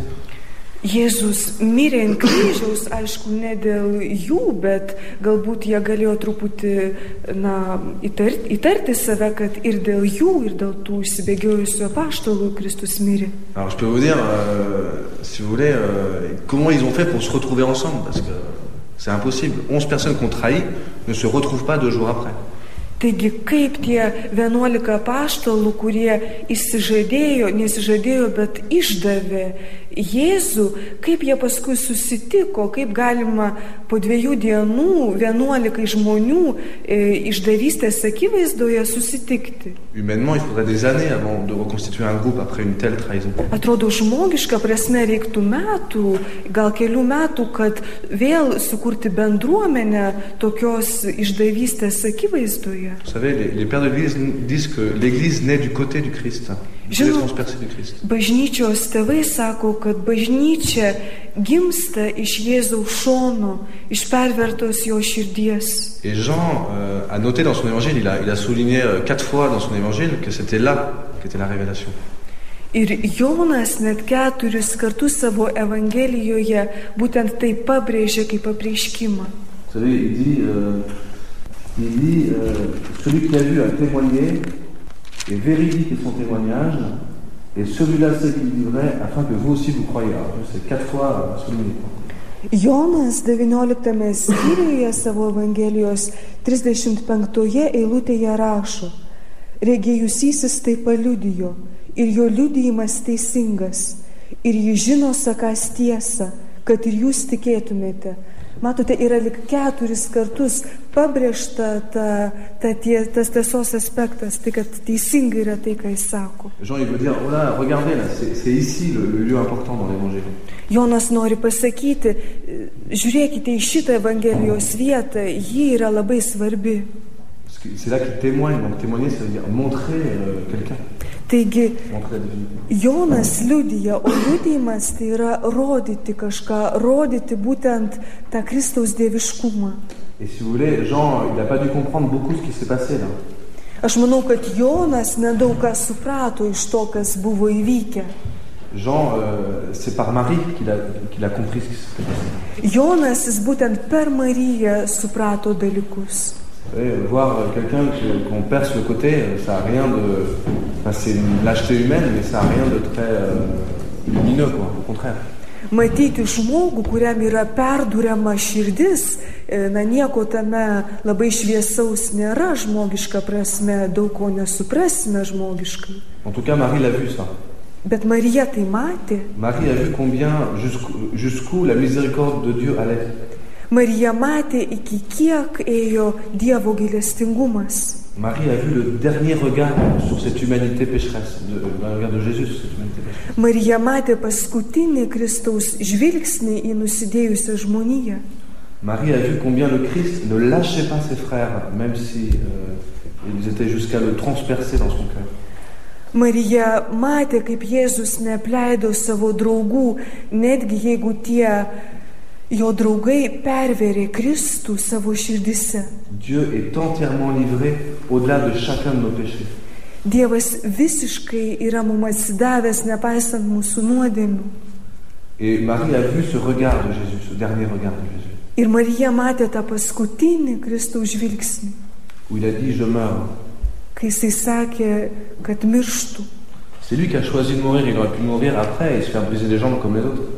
Jėzus mirė ant kryžiaus, aišku, ne dėl jų, bet galbūt jie galėjo truputį, na, įtarti, įtarti save, kad ir dėl jų, ir dėl tų išsibėgiojusių apaštalų Kristus mirė. Alors je peux vous dire, euh, si vous voulez, euh, comment ils ont fait pour se retrouver ensemble, parce que c'est impossible. Onze personnes qu'on trahit ne se retrouvent pas deux jours après. Taigi, kaip tie vienuolika apaštalų, kurie įsižadėjo, nesižadėjo, bet išdavė Jėzų, kaip jie paskui susitiko, kaip galima po dviejų dienų vienuolikai žmonių e, išdavystės akivaizdoje susitikti. Humainement, il faudrait des années avant de reconstituer un groupe après une telle trahison. Atrodo, žmogiška prasme reiktų metų, gal kelių metų, kad vėl sukurti bendruomenę tokios išdavystės akivaizdoje. Vous savez, les, les pères de l'Église disent que l'Église naît du côté du Christ, du côté transpercé du Christ. Bažnyčios tėvai sako, kad bažnyčia gimsta iš Jėzaus šono, iš pervertos jo širdies. Et Jean euh, a noté dans son évangile, il a, il a souligné euh, quatre fois dans son évangile que c'était là qu'était la révélation. Ir Jonas net keturis kartus savo evangelijoje būtent tai pabrėžė kaip apreiškimą. Vous savez, il dit, euh, il dit euh, celui qui a vu a témoigné, et véridique est son témoignage, et celui-là c'est qu'il dit vrai, afin que vous aussi vous croyez. Alors, c'est quatre fois souligné. Jonas devynioliktame skyriuje savo Evangelijos trisdešimt penktoje eilutėje rašo: regėjusysis tai paliudijo, ir jo liudijimas teisingas, ir jis žino sakąs tiesą, kad ir jūs tikėtumėte. Matote, yra lik keturis kartus pabrėžta ta, ta tie, tas tiesos aspektas, tai kad teisingai yra tai, ką jis sako. Jean, il veut dire, oh là, regardez, là, c'est, c'est ici le, le lieu important dans l'évangile. Jonas nori pasakyti, žiūrėkite į šitą Evangelijos vietą, ji yra labai svarbi. C'est là qu'il témoigne, donc témoigner, ça veut dire montrer euh, quelqu'un. Taigi, Jonas liudija, o liudijimas tai yra rodyti kažką, rodyti būtent tą Kristaus dieviškumą. Et si vous voulez, Jean, il n'a pas dû comprendre beaucoup ce qui s'est passé là. Aš manau, kad Jonas nedaug ką suprato iš to, kas buvo įvykę. Jean, euh, c'est par Marie qu'il a, qu'il a compris ce qui s'est passé. Jonas, jis būtent per Mariją suprato dalykus. Et voir quelqu'un qu'on perce le côté, ça n'a rien de... Enfin, c'est une lâcheté humaine, mais ça n'a rien de très euh, lumineux, quoi, au contraire. Matyti žmogų, kuriam yra perduriama širdis, na nieko tame labai šviesaus nėra žmogiška prasme, daug ko nesuprasime žmogiškai. En tout cas, Marie l'a vu, ça. Bet Marija tai matė. Marie a vu combien, jusqu'où, jusqu'où la miséricorde de Dieu allait. Marija matė, iki kiek ėjo Dievo gailestingumas. Marie a vu le dernier regard sur cette humanité pécheresse, le regard de Jésus sur cette humanité pécheresse. Marija matė paskutinį Kristaus žvilgsnį į nusidėjusią žmoniją. Marie a vu combien le Christ ne lâchait pas ses frères, même si euh, ils étaient jusqu'à le transpercer dans son cœur. Marija matė, kaip Jėzus neapleido savo draugų, netgi jeigu tie jo draugai pervėrė Kristų savo širdise. Dieu est entièrement livré au-delà de chacun de nos péchés. Dievas visiškai yra mums atsidavęs, nepaisant mūsų nuodėmių. Et Marie a vu ce regard de Jésus, ce dernier regard de Jésus. Ir Marija matė tą paskutinį Kristaus žvilgsnį. Où il a dit, je meurs. Kai jisai sakė, kad mirštų. C'est lui qui a choisi de mourir, il aurait pu mourir après et se faire briser les jambes comme les autres.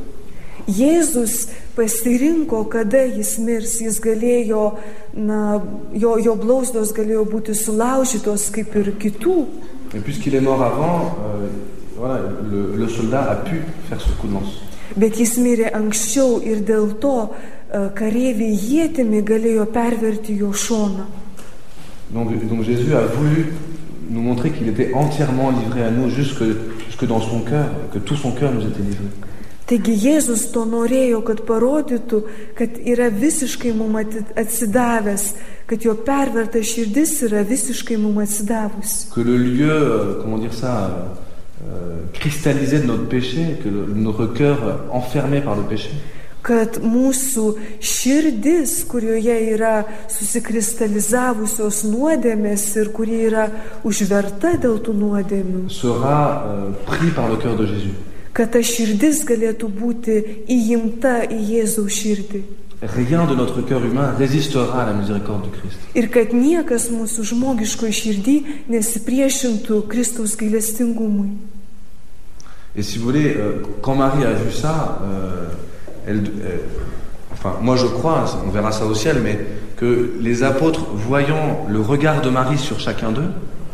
Jėzus pasirinko, kada jis mirs, jis galėjo, na, jo, jo blauzdos galėjo būti sulaužytos kaip ir kitų. Et puisqu'il est mort avant, euh, voilà, le, le soldat a pu faire ce coup de lance. Bet jis mirė anksčiau ir dėl to kareiviai ietimi galėjo perverti jo šoną. Donc, donc Jésus a voulu nous montrer qu'il était entièrement livré à nous, jusque, jusque dans son cœur, que tout son cœur nous était livré. Taigi Jėzus to norėjo, kad parodytų, kad yra visiškai mums atsidavęs, kad jo perverta širdis yra visiškai mums atsidavusi. Que le lieu, comment dire ça, euh, cristallisé de notre péché, que le, notre cœur enfermé par le péché, kad mūsų širdis, kurioje yra susikristalizavusios nuodėmės ir kuri yra užverta dėl tų nuodėmių, sera euh, pris par le cœur de Jésus. Kad ta širdis galėtų būti įimta į Jėzaus širdį. Rien de notre cœur humain résistera à la miséricorde du Christ. Ir kad niekas mūsų žmogiškoje širdį nesipriešintų Kristaus gailestingumui. Et si vous voulez, euh, quand Marie a vu ça, euh, elle, elle, enfin, moi je crois, on verra ça au ciel, mais que les apôtres, voyant le regard de Marie sur chacun d'eux,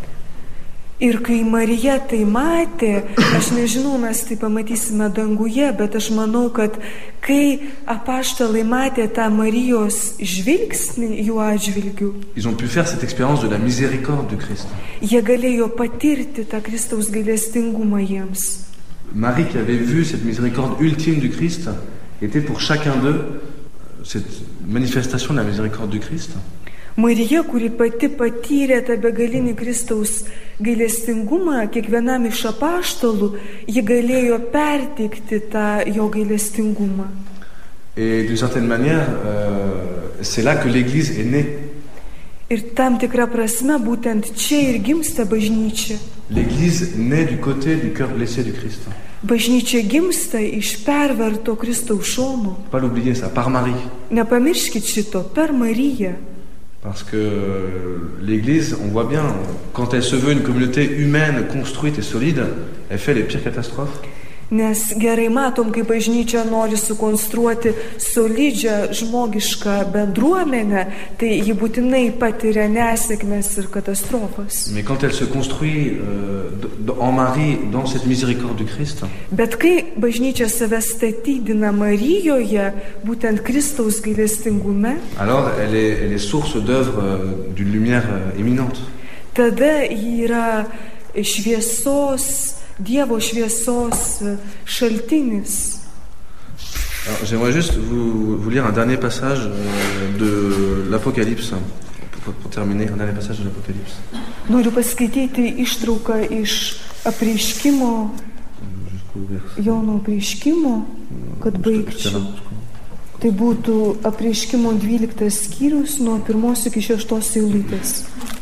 ir kai Marija tai matė, aš nežinau, mes tai pamatysime danguje, bet aš manau, kad kai apaštalai matė tą Marijos žvilgsnį jų atžvilgių, ils ont pu faire cette expérience de la miséricorde du Christ. Jie galėjo patirti tą Kristaus gailestingumą jiems. Marie qui avait vu cette miséricorde ultime du Christ était pour chacun d'eux cette manifestation de la miséricorde du Christ. Marija, kuri pati patyrė tą begalinį Kristaus gailestingumą, kiekvienam iš apaštalų, ji galėjo perteikti tą jo gailestingumą. Et d'une certaine manière, euh, c'est là que l'Église est née. Ir tam tikra prasme, būtent čia ir gimsta bažnyčia. L'Église naît du côté du cœur blessé du Christ. Bažnyčia gimsta iš perverto Kristaus šono. Pas l'oublier ça, par Marie. Nepamirškit šito, per Mariją. Parce que l'Église, on voit bien, quand elle se veut une communauté humaine, construite et solide, elle fait les pires catastrophes. Nes gerai matom, kai bažnyčia nori sukonstruoti solidžią žmogišką bendruomenę, tai ji būtinai patiria nesėkmes ir katastrofas. Mais quand elle se construit euh, en Marie, dans cette miséricorde du Christ, bet kai bažnyčia save statydina Marijoje, būtent Kristaus gailestingume, alors elle est, elle est source d'œuvre euh, d'une lumière euh, éminente. Tada ji yra šviesos, Dievo šviesos šaltinis. Alors, j'aimerais juste vous, vous lire un dernier passage de l'Apocalypse, pour, pour terminer, un dernier passage de l'Apocalypse. Noriu paskaityti ištrauką iš apreiškimo, Jono apreiškimo, kad baigčiau. Tai būtų apreiškimo dvyliktas skyrius nuo pirmos iki šeštos eilutės.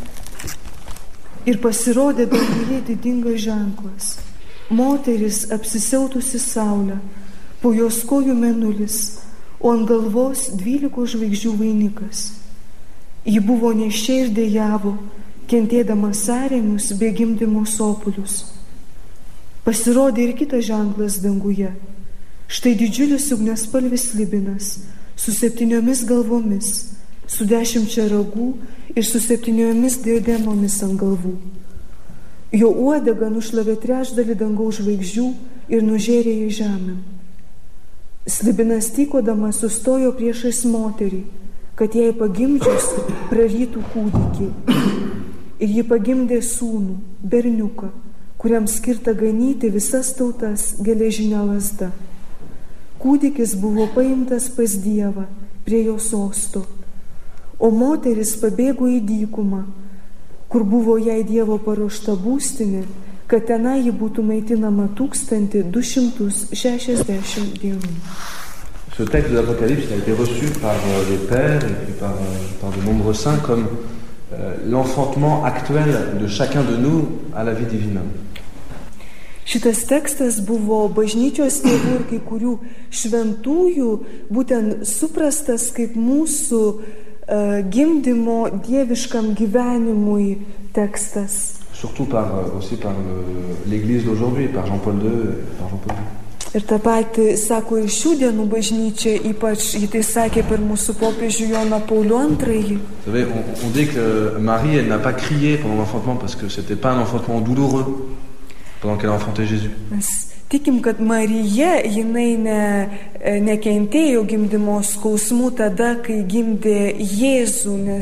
Ir pasirodė danguje didingas ženklas. Moteris apsisiautusi saulę, po jos kojų mėnulis, o ant galvos dvylikos žvaigždžių vainikas. Ji buvo nėščia ir dejavo, kentėdama sąrėmius bei gimdymo sopulius. Pasirodė ir kitas ženklas danguje. Štai didžiulis ugniaspalvis slibinas, su septyniomis galvomis, su dešimčia ragų ir su septyniomis diademomis ant galvų. Jo uodega nušlavė trečdalį dangaus žvaigždžių ir nužėrė į žemę. Slibinas tykodamas sustojo priešais moterį, kad jai pagimdžius prarytų kūdikį. Ir ji pagimdė sūnų, berniuką, kuriam skirta ganyti visas tautas geležinę lazdą. Kūdikis buvo paimtas pas Dievą prie jo sosto, o moteris pabėgo į dykumą, kur buvo jai Dievo paruošta būstinė, kad tenai ji būtų maitinama tūkstantį du šimtus šešiasdešimt dienų. Ce texte de l'Apocalypse a été reçu par les pères et puis par, par de nombreux saints comme euh, l'enfantement actuel de chacun de nous à la vie divine. Šitas tekstas buvo bažnyčios tėvų ir kai kurių šventųjų būtent suprastas kaip mūsų uh, gimdymo dieviškam gyvenimui tekstas. Surtout par, aussi par le, l'Église d'aujourd'hui, par Jean-Paul deux, par Jean-Paul deux. Ir tą patį sako ir šių dienų bažnyčia, ypač jį tai sakė per mūsų popiežių Joną Paulių antrąjį. Vous savez, on, on dit que Marie, elle n'a pas crié pendant l'enfantement parce que c'était pas un enfantement douloureux pendant qu'elle a enfanté Jésus. Mes tikim, kad Marija, jinai ne, nekentėjo gimdymo skausmų tada, kai gimdė Jėzų, nes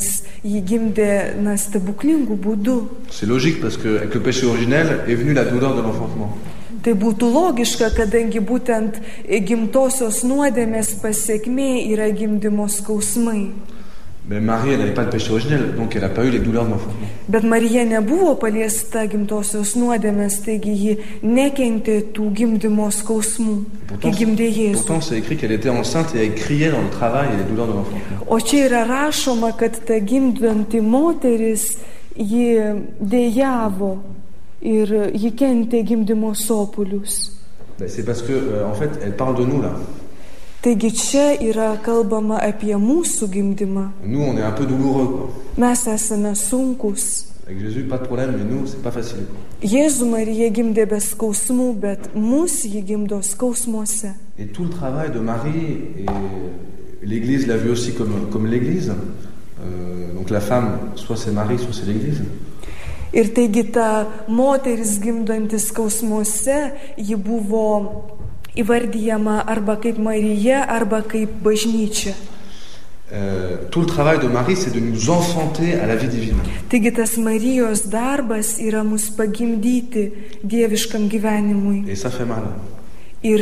jį gimdė na, stebuklingų būdų. C'est logique parce que avec le péché originel est venue la douleur de l'enfantement. Tai būtų logiška, kadangi būtent gimtosios nuodėmės pasiekmė yra gimdymo skausmai. Mais Marie, elle n'avait pas le péché originel, donc elle n'a pas eu les douleurs de l'enfantement. Bet Marija nebuvo paliesta gimtosios nuodėmės, taigi ji nekentė tų gimdymo skausmų, kai gimdė Jėzų. Pourtant, c'est écrit qu'elle était enceinte et elle criait dans le travail et les douleurs de l'enfantement. O čia yra rašoma, kad ta gimdanti moteris, ji dejavo ir ji kentė gimdymo sopulius. Ben, c'est parce que, euh, en fait, elle parle de nous là. Taigi čia yra kalbama apie mūsų gimdymą. Nous, on est un peu douloureux, quoi. Mes esame sunkus. Avec Jésus, pas de problème, mais nous, c'est pas facile, quoi. Jėzų Marija gimdė be skausmų, bet mūsų jį gimdo skausmuose. Et tout le travail de Marie, et l'Église l'a vu aussi comme, comme l'Église. Euh, donc la femme, soit c'est Marie, soit c'est l'Église. Ir taigi ta moteris gimdantis skausmuose, ji buvo įvardyjama arba kaip Marija, arba kaip bažnyčia. Euh, tout le travail de Marie, c'est de nous enfanter à la vie divine. Taigi tas Marijos darbas yra mus pagimdyti dieviškam gyvenimui. Et ça fait mal. Ir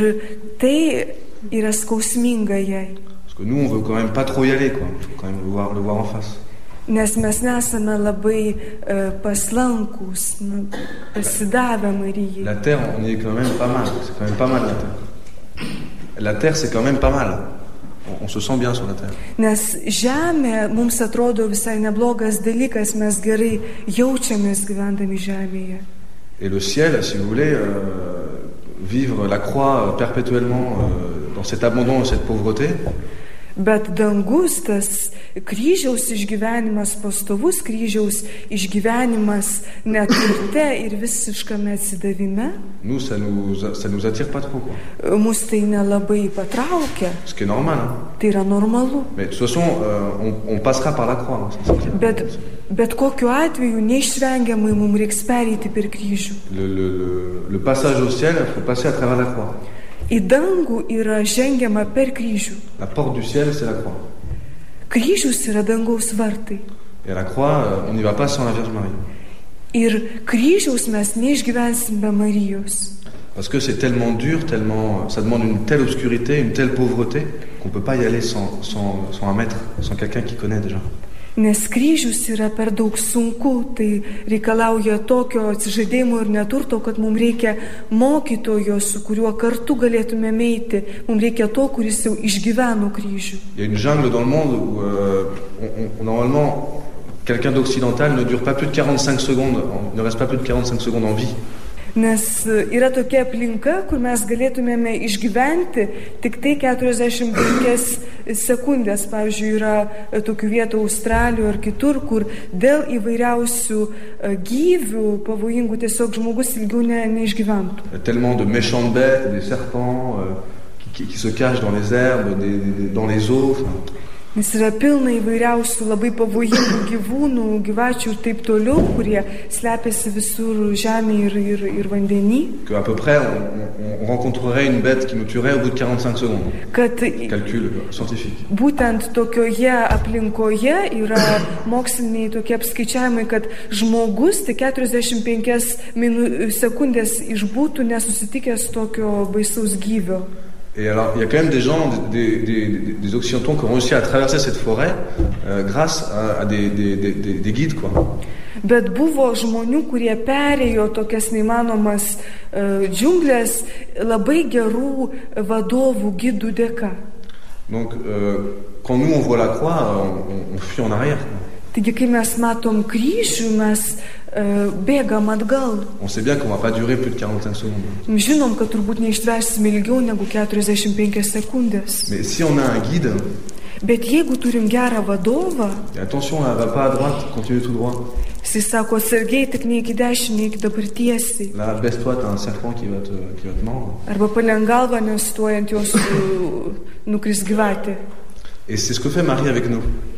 tai yra skausminga jai. Parce que nous, on veut quand même pas trop y aller, quoi. Il faut quand même le voir, le voir en face. Nes mes nesame labai uh, paslankus, nu, pasidavę Marijai. La terre, on y est quand même pas mal. C'est quand même pas mal la terre. La terre, c'est quand même pas mal. On, on se sent bien sur la terre. Nes žemė mums atrodo visai neblogas dalykas, mes gerai jaučiamės gyvendami žemėje. Et le ciel, si vous voulez, euh, vivre la croix perpétuellement euh, dans cet abandon et cette pauvreté. Bet dangus, tas kryžiaus išgyvenimas, pastovus kryžiaus išgyvenimas neturte ir visiškame atsidavime, nous, ça nous, ça nous attire pas trop, quoi. Mus tai nelabai patraukia. Ce qui est normal, hein. Tai yra normalu. Mais de toute façon, euh, on, on passera par la croix. Hein, bet, bet kokiu atveju neišvengiamai mums reiks pereiti per kryžių. Le, le, le, le passage au ciel, il faut passer à travers la croix. Į dangų yra žengiama per kryžių. La porte du ciel, c'est la croix. Kryžius yra dangaus vartai. Et à la croix, on n'y va pas sans la Vierge Marie. Ir kryžiaus mes neišgyvensim be Marijos. Parce que c'est tellement dur, tellement, ça demande une telle obscurité, une telle pauvreté, qu'on ne peut pas y aller sans, sans, sans un maître, sans quelqu'un qui connaît déjà. Nes kryžius yra per daug sunku, tai reikalauja tokio atsižaidėjimo ir neturto, kad mums reikia mokytojo, su kuriuo kartu galėtume eiti. Mums reikia to, kuris jau išgyveno kryžių. Il y a une jungle dans le monde où euh, on, on, normalement quelqu'un d'occidental ne dure pas plus de quarante-cinq secondes, ne reste pas plus de quarante-cinq secondes en vie. Nes yra tokia aplinka, kur mes galėtumėme išgyventi tik tai keturiasdešimt penkias sekundės. Pavyzdžiui, yra tokių vietų Australijoje ar kitur, kur dėl įvairiausių gyvių pavojingų tiesiog žmogus ilgiau ne, neišgyventų. Tellement de méchantes bêtes, des serpents euh, qui, qui se cachent dans les herbes, des, des, dans les eaux. Nes yra pilna įvairiausių labai pavojingų gyvūnų, gyvačių ir taip toliau, kurie slepiasi visur žemėje ir, ir, ir vandenį. Que à peu près on, on rencontrerait une bête qui nous tuerait au bout de quarante-cinq secondes. Kad calcul scientifique. Būtent tokioje aplinkoje yra moksliniai tokie apskaičiavimai, kad žmogus tik keturiasdešimt penkias minu, sekundės išbūtų nesusitikęs tokio baisaus gyvio. Et alors, il y a quand même des gens, des, des, des, des occidentaux qui ont réussi à traverser cette forêt euh, grâce à, à des, des, des, des guides, quoi. Bet buvo žmonių, kurie perėjo tokias neįmanomas uh, džiunglės labai gerų vadovų, gidų dėka. Donc, euh, quand nous on voit la croix, on, on fuit en arrière, quoi. Taigi, kai mes matom kryžių, mes uh, bėgam atgal. On sait bien qu'on va pas durer plus de quarante-cinq secondes. Žinom, kad turbūt neištversime ilgiau negu keturiasdešimt penkias sekundės. Mais si on a un guide, bet jeigu turim gerą vadovą, attention, là, va pas à droite, continue tout droit. Jis sako, atsargiai, tik ne iki dešinį, ne iki dabar tiesiai. Là, baisse-toi, t'as un serpent qui va te, qui va te mordre. Arba palenk galvą, nes stojant jos nukris gyvatė. Et c'est ce que fait Marie avec nous.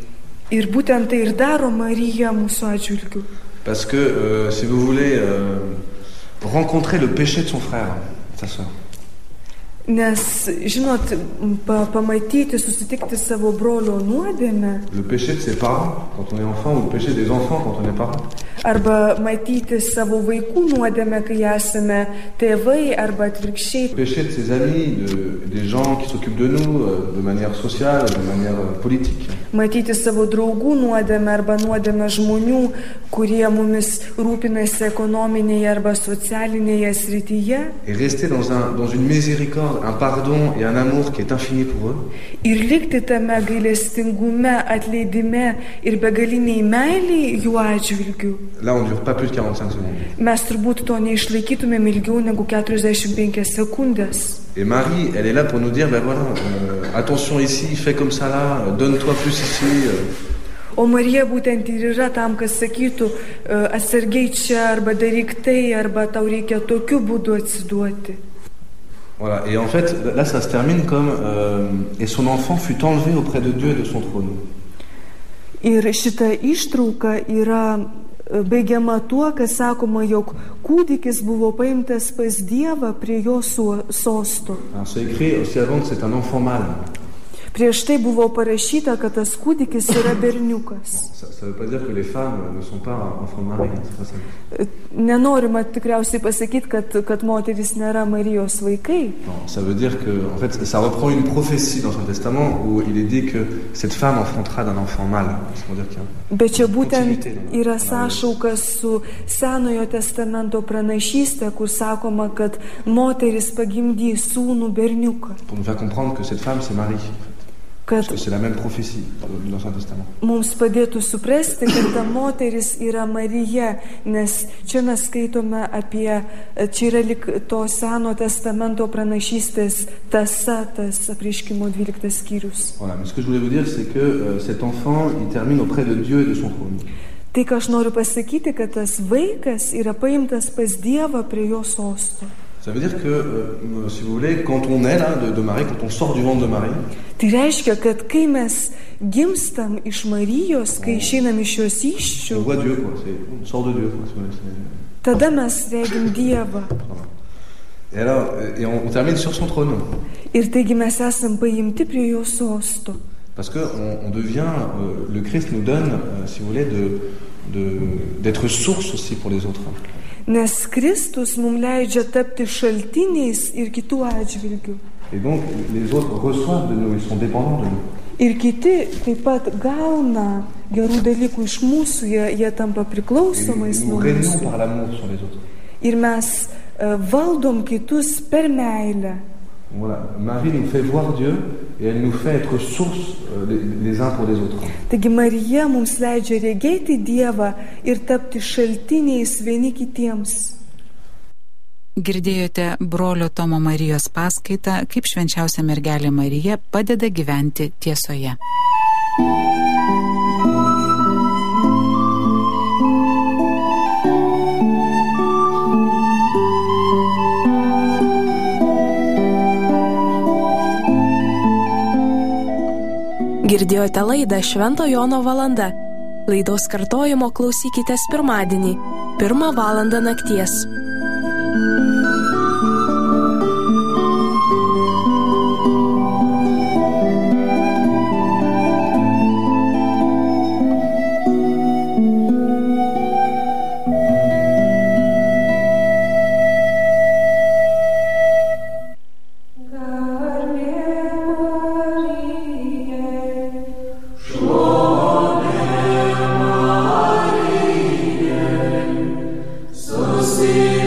Ir būtent tai ir daro Marija mūsų atžvilgiu. Parce que, euh, si vous voulez, euh, rencontrer le péché de son frère, sa sœur. Nes, žinot, pa, pamatyti, susitikti savo brolio nuodėmę. Le péché de ses parents quand on est enfant ou le péché des enfants quand on est parent. Arba matyti savo vaikų nuodėmę, kai esame tėvai, arba atvirkščiai. Le péché de ses amis, de, des gens qui s'occupent de nous de manière sociale, de manière politique. Matyti savo draugų nuodėmę arba nuodėmę žmonių, kurie mumis rūpinasi ekonominėje arba socialinėje srityje. Et rester dans, un, dans une miséricorde, un pardon et un amour qui est infini pour eux. Ir likti tame gailestingume, atleidime ir begaliniai meiliai jų atžvilgių. Là, on ne dure pas plus de quarante-cinq secondes. Mes turbūt to neišlaikytumėm ilgiau negu keturiasdešimt penkias sekundės. Et Marie, elle est là pour nous dire, ben voilà, euh, attention ici, fais comme ça là, donne-toi plus ici. Euh. O Marija būtent ir yra tam, kas sakytų, atsargiai čia, arba daryk tai, arba tau reikia tokiu būdu atsiduoti. Voilà, et en fait, là, ça se termine comme euh, et son enfant fut enlevé auprès de Dieu et de son trône. Ir šita ištrauka yra baigiama tuo, kad sakoma, jog kūdikis buvo paimtas pas Dievą prie jo sosto. Alors, c'est écrit aussi avant que c'est un enfant mâle. Prieš tai buvo parašyta, kad tas kūdikis yra berniukas. Ça, ça veut pas dire que les femmes ne sont pas enfants de Marie, c'est pas ça. Nenorima tikriausiai pasakyti, kad, kad moteris nėra Marijos vaikai. Non, ça veut dire que, en fait, ça reprend une prophétie dans l'Ancien Testament où il est dit que cette femme enfantera d'un enfant mâle. C'est-à-dire qu'il y a Bet čia būtent yra sąšaukas su Senojo testamento pranašystė, kur sakoma, kad moteris pagimdys sūnų berniuką. Pour nous faire comprendre que cette femme, c'est Marie. Parce que c'est la même prophétie dans l'Ancien Testament. Mums padėtų suprasti, kad ta moteris yra Marija, nes čia mes skaitome apie, čia yra lik to Seno testamento pranašystės tąsa, tas Apreiškimo dvyliktas skyrius. Voilà, mais ce que je voulais vous dire, c'est que euh, cet enfant, il termine auprès de Dieu et de son trône. Tai, ką aš noriu pasakyti, kad tas vaikas yra paimtas pas Dievą prie jo sosto. Ça veut dire que, euh, si vous voulez, quand on est là de, de Marie, quand on sort du ventre de Marie, tai reiškia, kad kai mes gimstam iš Marijos, kai išeinam iš jos įsčių, on voit Dieu, quoi. C'est, on sort de Dieu, quoi. C'est... tada mes regim Dievą. Et alors, et on, on termine sur son trône. Ir taigi mes esam paimti prie jo sosto. Parce que on, on devient, euh, le Christ nous donne, euh, si vous voulez, de, de, d'être source aussi pour les autres. Nes Kristus mums leidžia tapti šaltiniais ir kitų atžvilgių. Et donc, les autres reçoivent de nous, ils sont dépendants de nous. Ir kiti taip pat gauna gerų dalykų iš mūsų, jie, jie tampa priklausomais nuo mūsų. Par l'amour sur les autres. Ir mes uh, valdom kitus per meilę. Voilà. Marie nous fait voir Dieu et elle nous fait être source euh, les, les uns pour les autres. Taigi Marija mums leidžia regėti Dievą ir tapti šaltiniais vieni kitiems. Girdėjote brolio Tomo Marijos paskaitą, kaip švenčiausia mergelė Marija padeda gyventi tiesoje. Girdėjote laidą Švento Jono valanda. Laidos kartojimo klausykitės pirmadienį, pirmą valandą nakties. See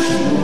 Thank you.